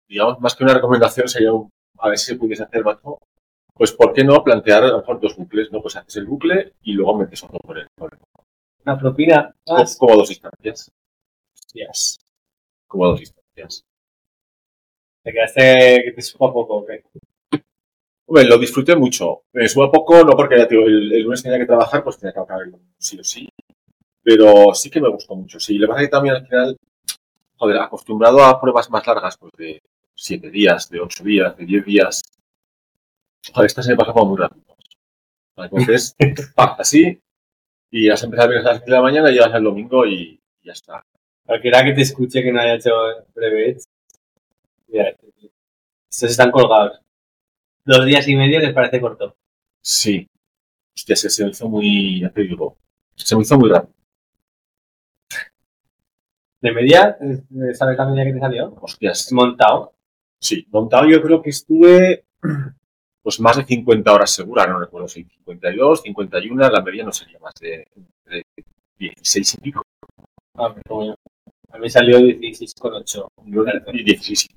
digamos, más que una recomendación, sería un, a ver si se pudiese hacer, macho, pues ¿por qué no plantear a lo mejor dos bucles? ¿No? Pues haces el bucle y luego metes otro por el. Por el Una propina. como, como dos instancias. Hostias. Como dos instancias. ¿Te quedaste que te supo poco o qué? Hombre, lo disfruté mucho. Me suba poco, no porque ya, tío, el, el lunes tenía que trabajar, pues tenía que acabar sí o sí. Pero sí que me gustó mucho. Sí, le pasa que también al final, joder, acostumbrado a pruebas más largas, pues de siete días, de ocho días, de diez días. Joder, esta se me pasa como muy rápido. Entonces, pa, así, y has empezado a ver a las diez de la mañana, llegas el domingo y ya está. Cualquiera que te escuche que no haya hecho brevet, mira, estos están colgados. Dos días y medio les parece corto. Sí. Hostia, se, se me hizo muy, ya te digo, se me hizo muy rápido. ¿De media? ¿Sabes la media que te salió? Hostias. Montado. Sí, montado yo creo que estuve pues más de cincuenta horas segura, no recuerdo si cincuenta y dos, cincuenta y uno, la media no sería más de, de dieciséis y pico. Ah, pero a mí salió dieciséis coma ocho. Y dieciséis.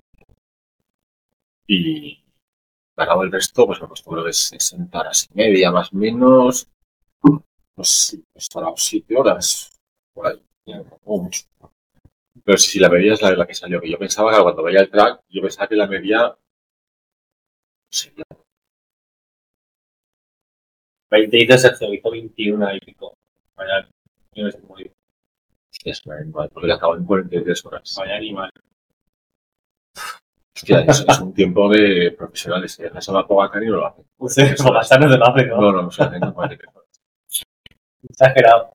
Y pagado el resto, pues me costó creo que sesenta horas y media, más o menos. Pues estará siete horas. Por ahí. O mucho. Pero sí, sí, la media es la, la que salió. Que yo pensaba que cuando veía el track, yo pensaba que la media sería. veinte hizo Sergio, hizo veintiuno y pico. Vaya, yo no sé cómo digo. Es un animal, porque le acabo en cuarenta y tres horas. Vaya animal. Hostia, es, es un tiempo de profesionales. Si dejas a la Pogacar y no lo hacen. Usted, por pasar no se lo hace, ¿no? No, no, no se hacen en cuarenta y tres horas. Exagerado.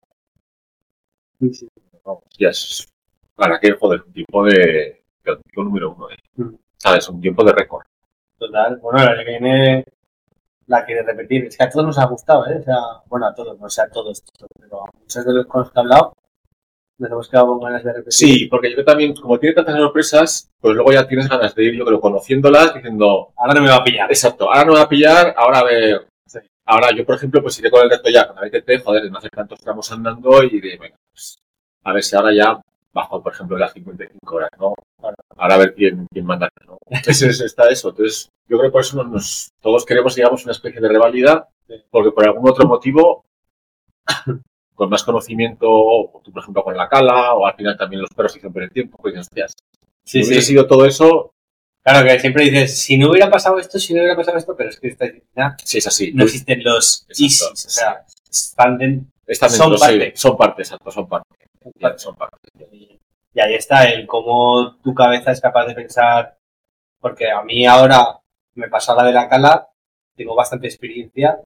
Sí. Hostia, es. Para qué, joder, un tiempo de. de auténtico número uno. ¿Eh? Mm. ¿Sabes? Un tiempo de récord. Total. Bueno, la que viene la quiere repetir. Es que a todos nos ha gustado, ¿eh? O sea, bueno, a todos, no sé a todos, pero a muchos de los con los que he hablado nos hemos quedado con ganas de repetir. Sí, porque yo también, como tiene tantas sorpresas, pues luego ya tienes ganas de ir, yo creo, conociéndolas, diciendo. Ahora no me va a pillar. Exacto, ahora no me va a pillar, ahora a ver. Sí. Ahora yo, por ejemplo, pues iré con el reto ya, con la B T T, joder, no hace tantos tramos andando y de, venga, pues, a ver si ahora ya bajo, por ejemplo, las cincuenta y cinco horas, ¿no? Ahora a ver quién, quién manda, ¿no? Entonces está eso. Entonces, yo creo que por eso nos, nos, todos queremos, digamos, una especie de reválida, porque por algún otro motivo, con más conocimiento, o tú, por ejemplo, con la cala, o al final también los perros hicieron perder tiempo, pues hostias. Si Sí, hubiese sí. sido todo eso. Claro, que siempre dices, si no hubiera pasado esto, si no hubiera pasado esto, pero es que esta disciplina Sí, es así. no existen los easys, o sea, están dentro, están dentro, son parte. Sí, son parte, exacto, son parte. Ya, son parte. Y ahí está el cómo tu cabeza es capaz de pensar, porque a mí ahora me pasa la de la cala, tengo bastante experiencia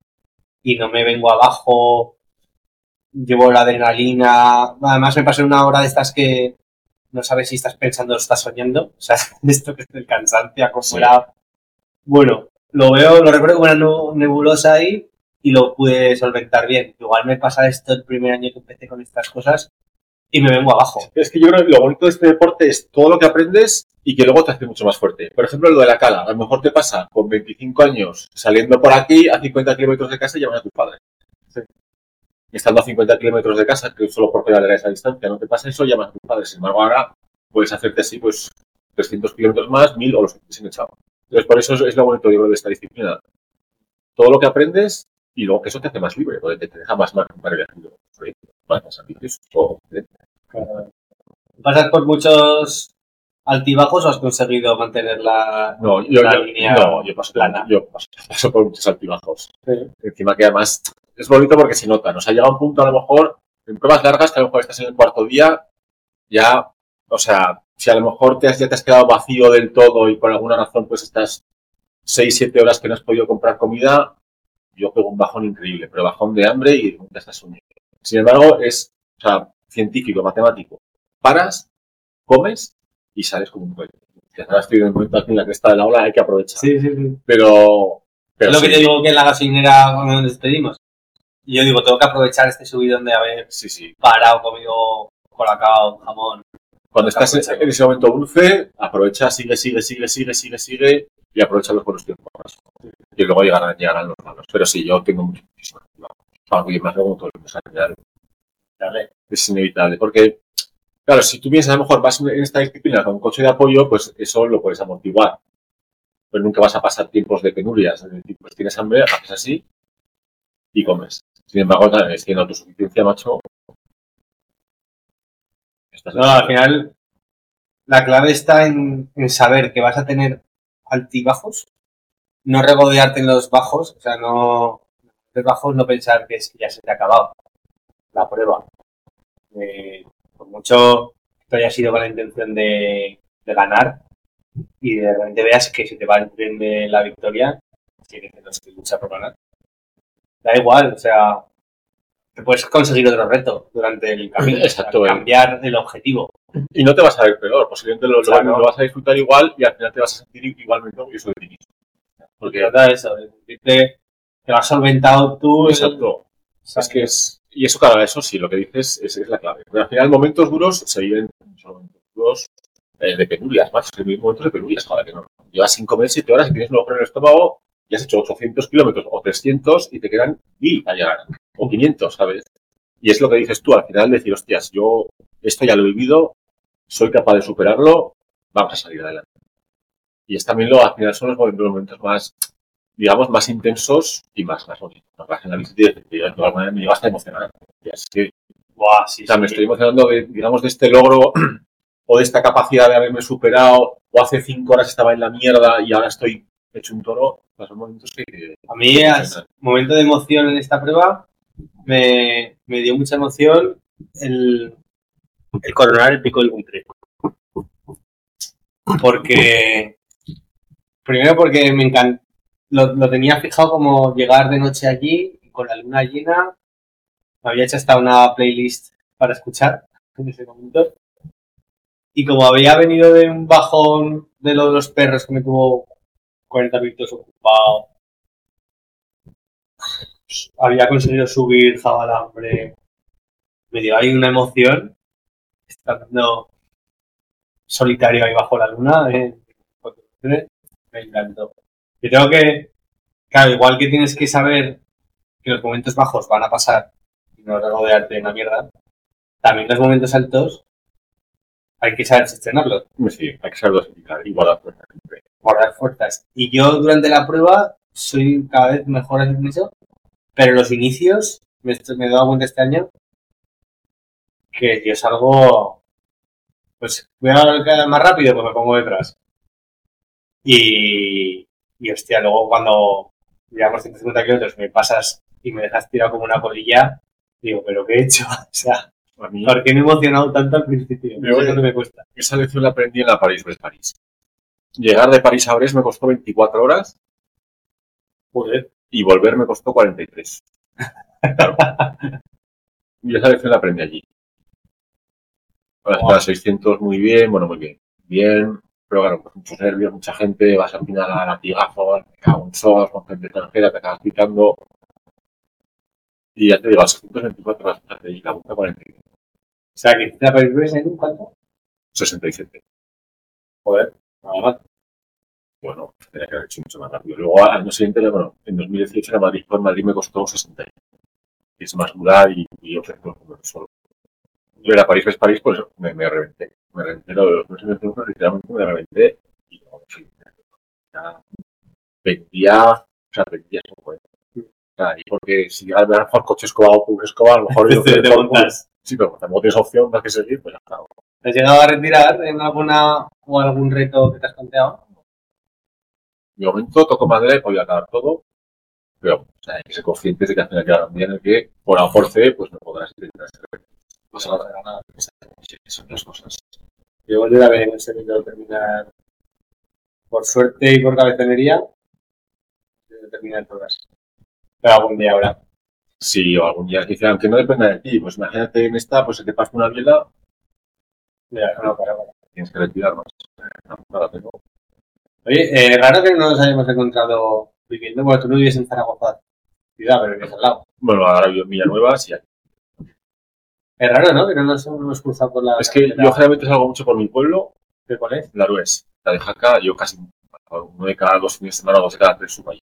y no me vengo abajo, llevo la adrenalina, además me pasé una hora de estas que no sabes si estás pensando o estás soñando, o sea, esto que es el cansancio acumulado. Sí. Bueno, lo veo, lo recuerdo como una nebulosa ahí y lo pude solventar bien. Igual me pasa esto el primer año que empecé con estas cosas y me vengo abajo. Es que yo creo que lo bonito de este deporte es todo lo que aprendes y que luego te hace mucho más fuerte. Por ejemplo, lo de la cala. A lo mejor te pasa con veinticinco años saliendo por aquí a cincuenta kilómetros de casa y llamas a tu padre. Sí. Y estando a cincuenta kilómetros de casa, que solo por pedalear esa distancia no te pasa eso, llamas a tu padre. Sin embargo, ahora puedes hacerte así, pues, trescientos kilómetros más, mil o los que te han echado. Entonces, por eso es, es lo bonito, yo creo, de esta disciplina. Todo lo que aprendes y luego que eso te hace más libre, porque te deja más margen para elegir los proyectos, más, más ambiciosos. O... ¿Pasas por muchos altibajos o has conseguido mantener la, no, yo, la yo, línea no, yo paso, plana? Yo paso, paso por muchos altibajos. Sí. Encima que además es bonito porque se nota. Nos ha llegado un punto, a lo mejor, en pruebas largas, que a lo mejor estás en el cuarto día, ya, o sea, si a lo mejor te has, ya te has quedado vacío del todo y por alguna razón pues estás seis, siete horas que no has podido comprar comida, yo pego un bajón increíble, pero bajón de hambre y ya estás unido. Sin embargo, es, o sea, científico, matemático. Paras, comes y sales como un cuello. Si ahora estoy en el momento aquí en la cresta de la ola, hay que aprovechar. Sí, sí, sí. Pero... pero es lo sí. que te digo que en la gasolinera cuando nos despedimos. Y yo digo, tengo que aprovechar este subidón de haber sí, sí. parado, comido colacao, jamón. Cuando estás en, en ese momento dulce, aprovecha, sigue, sigue, sigue, sigue, sigue, sigue y aprovecha los buenos tiempos. Y luego llegarán, llegarán los malos. Pero sí, yo tengo muchísimo. Algo que más luego todo el mes. Es inevitable. Porque Claro, si tú piensas a lo mejor vas en esta disciplina con un coche de apoyo, pues eso lo puedes amortiguar. Pero nunca vas a pasar tiempos de penurias. Es decir, pues tienes hambre, haces así y comes. Sin embargo, es que en autosuficiencia, macho. No, al final, la clave está en, en saber que vas a tener altibajos, no regodearte en los bajos, o sea, no. Los bajos, no pensar que es que ya se te ha acabado la prueba. Eh, por mucho que hayas ido con la intención de, de ganar y de repente veas que se te va el tren de la victoria, que tienes que luchar por ganar. Da igual, o sea, te puedes conseguir otro reto durante el camino. Exacto, o sea, cambiar el objetivo. Y no te vas a ver peor, posiblemente lo, Claro. lo, lo vas a disfrutar igual y al final te vas a sentir igualmente orgulloso de ti mismo. Porque trata de eso, de sentirte que lo has solventado tú. Exacto. El... Es que es... Y eso, claro, eso sí, lo que dices es, es la clave. Pero al final, momentos duros se viven, son momentos duros eh, de penurias, macho. Se viven momentos de penurias, joder, que no. Llevas sin comer siete horas y tienes un agujero en el estómago y has hecho ochocientos kilómetros o trescientos y te quedan mil a llegar. O quinientos, ¿sabes? Y es lo que dices tú, al final decir, hostias, yo esto ya lo he vivido, soy capaz de superarlo, vamos a salir adelante. Y es también lo, al final son los momentos más, digamos, más intensos y más, más bonitos. En la visita de alguna manera me lleva hasta emocionar. Es que, Buah, sí, o sea, sí, me sí. estoy emocionando de, digamos, de este logro o de esta capacidad de haberme superado, o hace cinco horas estaba en la mierda y ahora estoy hecho un toro. Son momentos que... que a mí, es momento de emoción en esta prueba, me, me dio mucha emoción el, el coronar el pico del Buntre. Porque, primero porque me encanta, lo, lo tenía fijado como llegar de noche allí y con la luna llena. Me había hecho hasta una playlist para escuchar en ese momento. Y como había venido de un bajón de lo de los perros que me tuvo cuarenta minutos ocupado, había conseguido subir Jabalambre, me dio ahí una emoción, estando solitario ahí bajo la luna, eh, me encantó. Yo tengo que, claro, igual que tienes que saber que los momentos bajos van a pasar y no rodearte en la mierda, también los momentos altos hay que saber gestionarlos. Sí, hay que saber dosificar y guardar fuerzas. Guardar fuerzas. Y yo durante la prueba soy cada vez mejor en eso, pero los inicios, me, me he dado cuenta este año que yo salgo, pues voy a quedar más rápido, pues me pongo detrás. Y, y hostia, luego cuando llegamos ciento cincuenta kilómetros me pasas y me dejas tirado como una colilla, digo, ¿pero qué he hecho? O sea, a mí, ¿por qué me he emocionado tanto al principio? No sé cuánto me cuesta. Esa lección la aprendí en la París-Brest-París. Llegar de París a Brest me costó veinticuatro horas. Joder. Y volver me costó cuarenta y tres. Claro. Y esa lección la aprendí allí. Ahora wow. seiscientos muy bien, bueno, muy bien. Bien, pero claro, pues muchos nervios, mucha gente, vas al final a latigazos, te cago en sos, con gente extranjera, te acabas picando. Y ya te digo, a seiscientos veinticuatro horas y la vuelta cuarenta y tres. O sea, que hiciste la París-Brest en un cuánto? sesenta y siete. Joder, nada más. Bueno, tenía que haber hecho mucho más rápido. Luego, al año siguiente, bueno, en dos mil dieciocho en Madrid, por Madrid me costó sesenta. Y es más durar y, y ofrecer solo. Yo era París-Brest-París, pues me, me reventé. Me reventé lo de los meses de turno, literalmente me reventé. Y no, en fin, ya vendía, o sea, vendía un cuento. O sea, y porque si llegas a ver al coche escobado, pues escoba, a lo mejor yo te, te montas. Sí, pero tampoco tienes opción más que seguir, pues ya está. ¿Te has llegado a retirar en alguna o algún reto que te has planteado? De momento toco madera y podía acabar todo, pero o sea, hay que ser conscientes de que al final quedará un día en el que, por A o por C, pues no podrás intentar ser reto. No se va a hacer nada, son dos cosas. Yo volver a ver en el segundo terminar, por suerte y por cabezonería, de terminar todas. Pero algún día habrá. Sí, o algún día que dicen, aunque no dependa de ti, pues imagínate en esta, pues se te pasa una biela. Ya, no, para, para. Tienes que retirar más. No, nada, tengo. Oye, eh, raro que no nos hayamos encontrado viviendo, porque tú no vives en Zaragoza, ciudad, pero vives al lado. Bueno, ahora vivo en Villanueva, sí. Es raro, ¿no? Que no nos hemos cruzado por la... Es que yo generalmente salgo mucho por mi pueblo. ¿De cuál es? La Rues. La de Jaca, yo casi uno de cada dos fines de semana o dos de cada tres subo allí.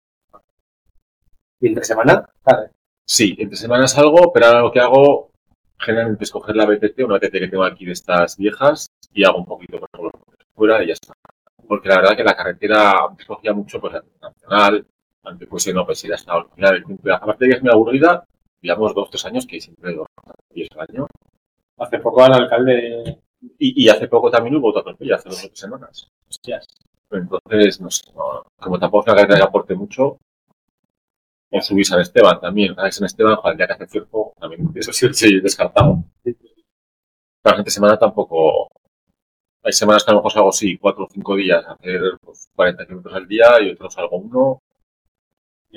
¿Y entre semana? Vale. Sí, entre semana salgo, pero ahora lo que hago generalmente es coger la B T T, una B T T que tengo aquí de estas viejas, y hago un poquito por los fuera y ya está. Porque la verdad que la carretera antes cogía mucho, pues, nacional, antes pues no, pues ir hasta al final del tiempo. Aparte de que es muy aburrida, digamos dos, tres años que siempre dos días al año. Hace poco al alcalde... Y, y hace poco también hubo otra tortilla, hace dos o tres semanas. Hostias. Entonces, no sé, no, como tampoco es una carretera que aporte mucho, o subís a San Esteban también. A San Esteban, joder, ya que hace cierto, también eso sí, sí descartado. La siguiente semana tampoco. Hay semanas que a lo mejor salgo sí, cuatro o cinco días, hacer pues, cuarenta kilómetros al día y otros salgo uno. Ya.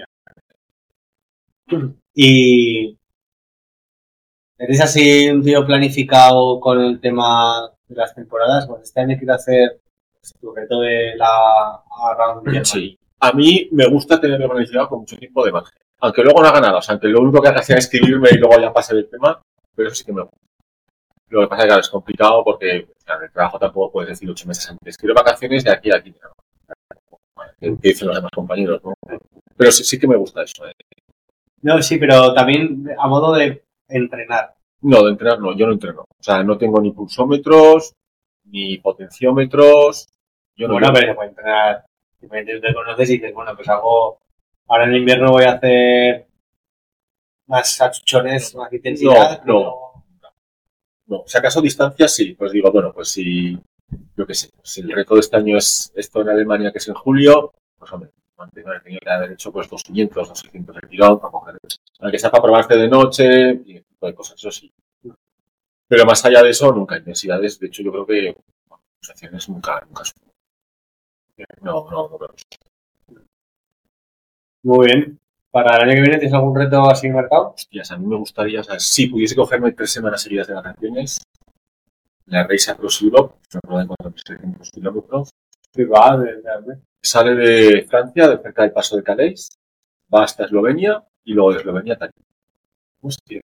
Y ¿eres así un tío planificado con el tema de las temporadas? Pues este año quiero hacer tu reto de la Around Germany. Sí. A mí me gusta tenerlo planificado con mucho tiempo de margen. Aunque luego no haga nada, o sea, aunque lo único que haga sea escribirme y luego ya pase el tema, pero eso sí que me gusta. Lo que pasa es que claro, es complicado porque o sea, en el trabajo tampoco puedes decir ocho meses antes. Quiero vacaciones de aquí a aquí. ¿no? Que dicen los demás compañeros, ¿no? Pero sí, sí que me gusta eso. ¿eh? No, sí, pero también a modo de entrenar. No, de entrenar no, yo no entreno. O sea, no tengo ni pulsómetros, ni potenciómetros. Yo no bueno, yo... pero se puede entrenar. Simplemente te conoces y dices, bueno, pues hago. Ahora en invierno voy a hacer más achuchones, más intensidad. No, no. No, si acaso distancia sí, pues digo, bueno, pues si, yo qué sé, si el reto de este año es esto en Alemania, que es en julio, pues hombre, mantengo el tenido que haber hecho pues doscientos o seiscientos de tirón para coger, aunque sea para probarse de noche y ese tipo de cosas, eso sí. Pero más allá de eso, nunca intensidades, de hecho yo creo que bueno, pulsaciones nunca, nunca subo. No, no, no, no. Muy bien. ¿Para el año que viene tienes algún reto así marcado? Hostias, a mí me gustaría, o sea, si pudiese cogerme tres semanas seguidas de vacaciones, la Race Across Europe, una prueba de cuatro mil seiscientos kilómetros. Sí, va, de, de, Sale de Francia, de cerca del paso de Calais, va hasta Eslovenia y luego de Eslovenia a Tallinn. Hostia.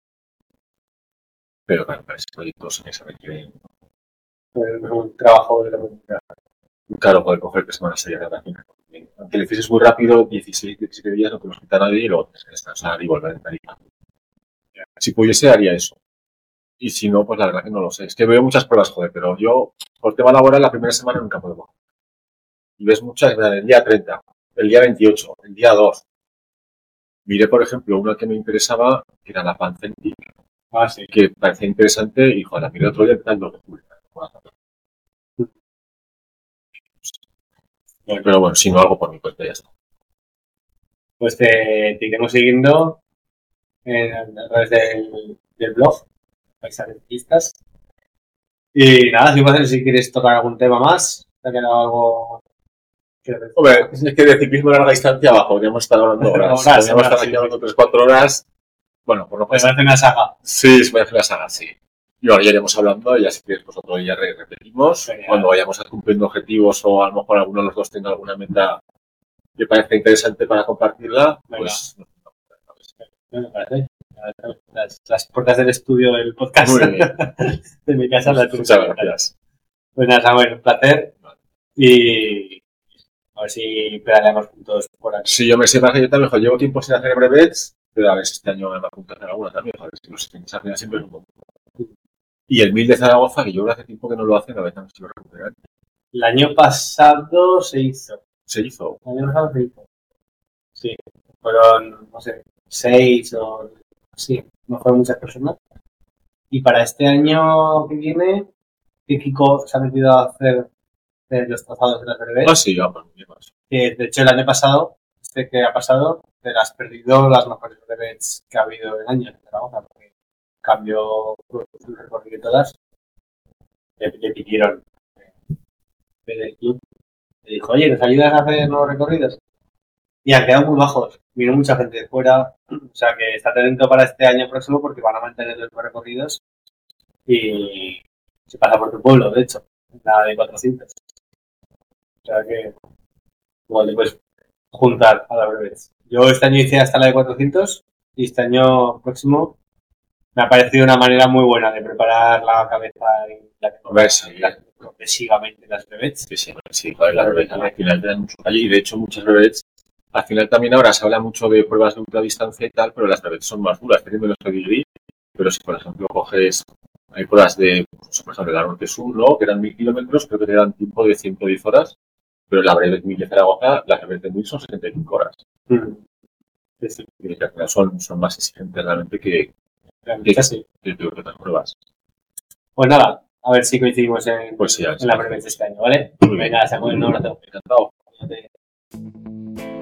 Pero claro, para ese proyecto se requiere un trabajo de la comunidad. Claro, poder coger tres semanas seguidas de vacaciones. Aunque lo hicieses muy rápido, dieciséis, diecisiete días, no te los quita nadie y luego tienes que descansar y volver a Tarifa. Si pudiese, haría eso. Y si no, pues la verdad que no lo sé. Es que veo muchas pruebas, joder, pero yo, por tema laboral, la primera semana nunca puedo bajar. Y ves muchas, el día treinta, el día veintiocho, el día dos. Miré, por ejemplo, una que me interesaba, que era la Pancentic, ah, sí. que parecía interesante, y joder, la miré otro día, que tal, no lo publica. Pero bueno, si no, algo por mi cuenta ya está. Pues te, te iremos siguiendo en, a través del, del blog, Paisajes Ciclistas. Y nada, si, hacer, si quieres tocar algún tema más, te ha quedado algo... Hombre, es que de ciclismo de larga distancia abajo, podríamos estar hablando horas. horas podríamos horas, estar sí, aquí hablando sí. tres cuatro horas. Bueno, por lo menos. Me parece una saga. Sí, se parece una saga, sí. Y ahora ya iremos hablando, y ya si quieres, pues otro día repetimos. Genial. Cuando vayamos cumpliendo objetivos o a lo mejor alguno de los dos tenga alguna meta que parezca interesante para compartirla, venga. Pues... Me parece. Las, las puertas del estudio del podcast de mi casa las Muchas gracias. Pues nada, Samuel, un placer. Y a ver si pedaleamos juntos por aquí. Sí, yo me sé más que yo también, llevo tiempo sin hacer brevets, pero a ver si este año me va a apuntar a alguna también, a ver si los tienes al final siempre es un poco. Y el mil de Zaragoza, que yo creo que hace tiempo que no lo hacen, a ver si lo recuperan. El año pasado se hizo. ¿Se hizo? El año pasado se hizo. Sí, fueron, no sé, seis o... Sí, no fueron muchas personas. Y para este año que viene, que Kiko se ha metido a hacer de los trazados de las brevets. Ah, sí, ya, pues bien más. Que de hecho el año pasado, este que ha pasado, te las has perdido las mejores brevets que ha habido en años en Zaragoza, porque cambió el recorrido de todas. Le, le pidieron del club. Le dijo, oye, ¿nos ayudas a hacer nuevos recorridos? Y han quedado muy bajos. Vino mucha gente de fuera. O sea que está atento para este año próximo porque van a mantener los recorridos. Y se pasa por tu pueblo, de hecho, la de cuatrocientos. O sea que igual te puedes juntar a la brevets. Yo este año hice hasta la de cuatrocientos y este año próximo me ha parecido una manera muy buena de preparar la cabeza y la cabeza progresivamente las brevets. Sí, sí, sí, joder, las brevets al final te dan mucho calle y de hecho muchas brevets, al final también ahora se habla mucho de pruebas de ultradistancia y tal, pero las brevets son más duras, teniendo nuestro degree, Pero si, por ejemplo, coges, hay pruebas de, pues, por ejemplo, la Norte-Sur, ¿no? Que eran mil kilómetros, creo que te dan tiempo de ciento diez horas, pero la breve mil de Zaragoza, las breves de mil son setenta y cinco horas. Mm. Sí, sí. Y que al final son, son más exigentes realmente que, Realmente que, sí. que, que otras pruebas. Pues nada, a ver si coincidimos en, Pues sí, a ver si- en la brevedad de este año, ¿vale? Muy bien. Venga, Samuel, un abrazo. Encantado. Cuídate.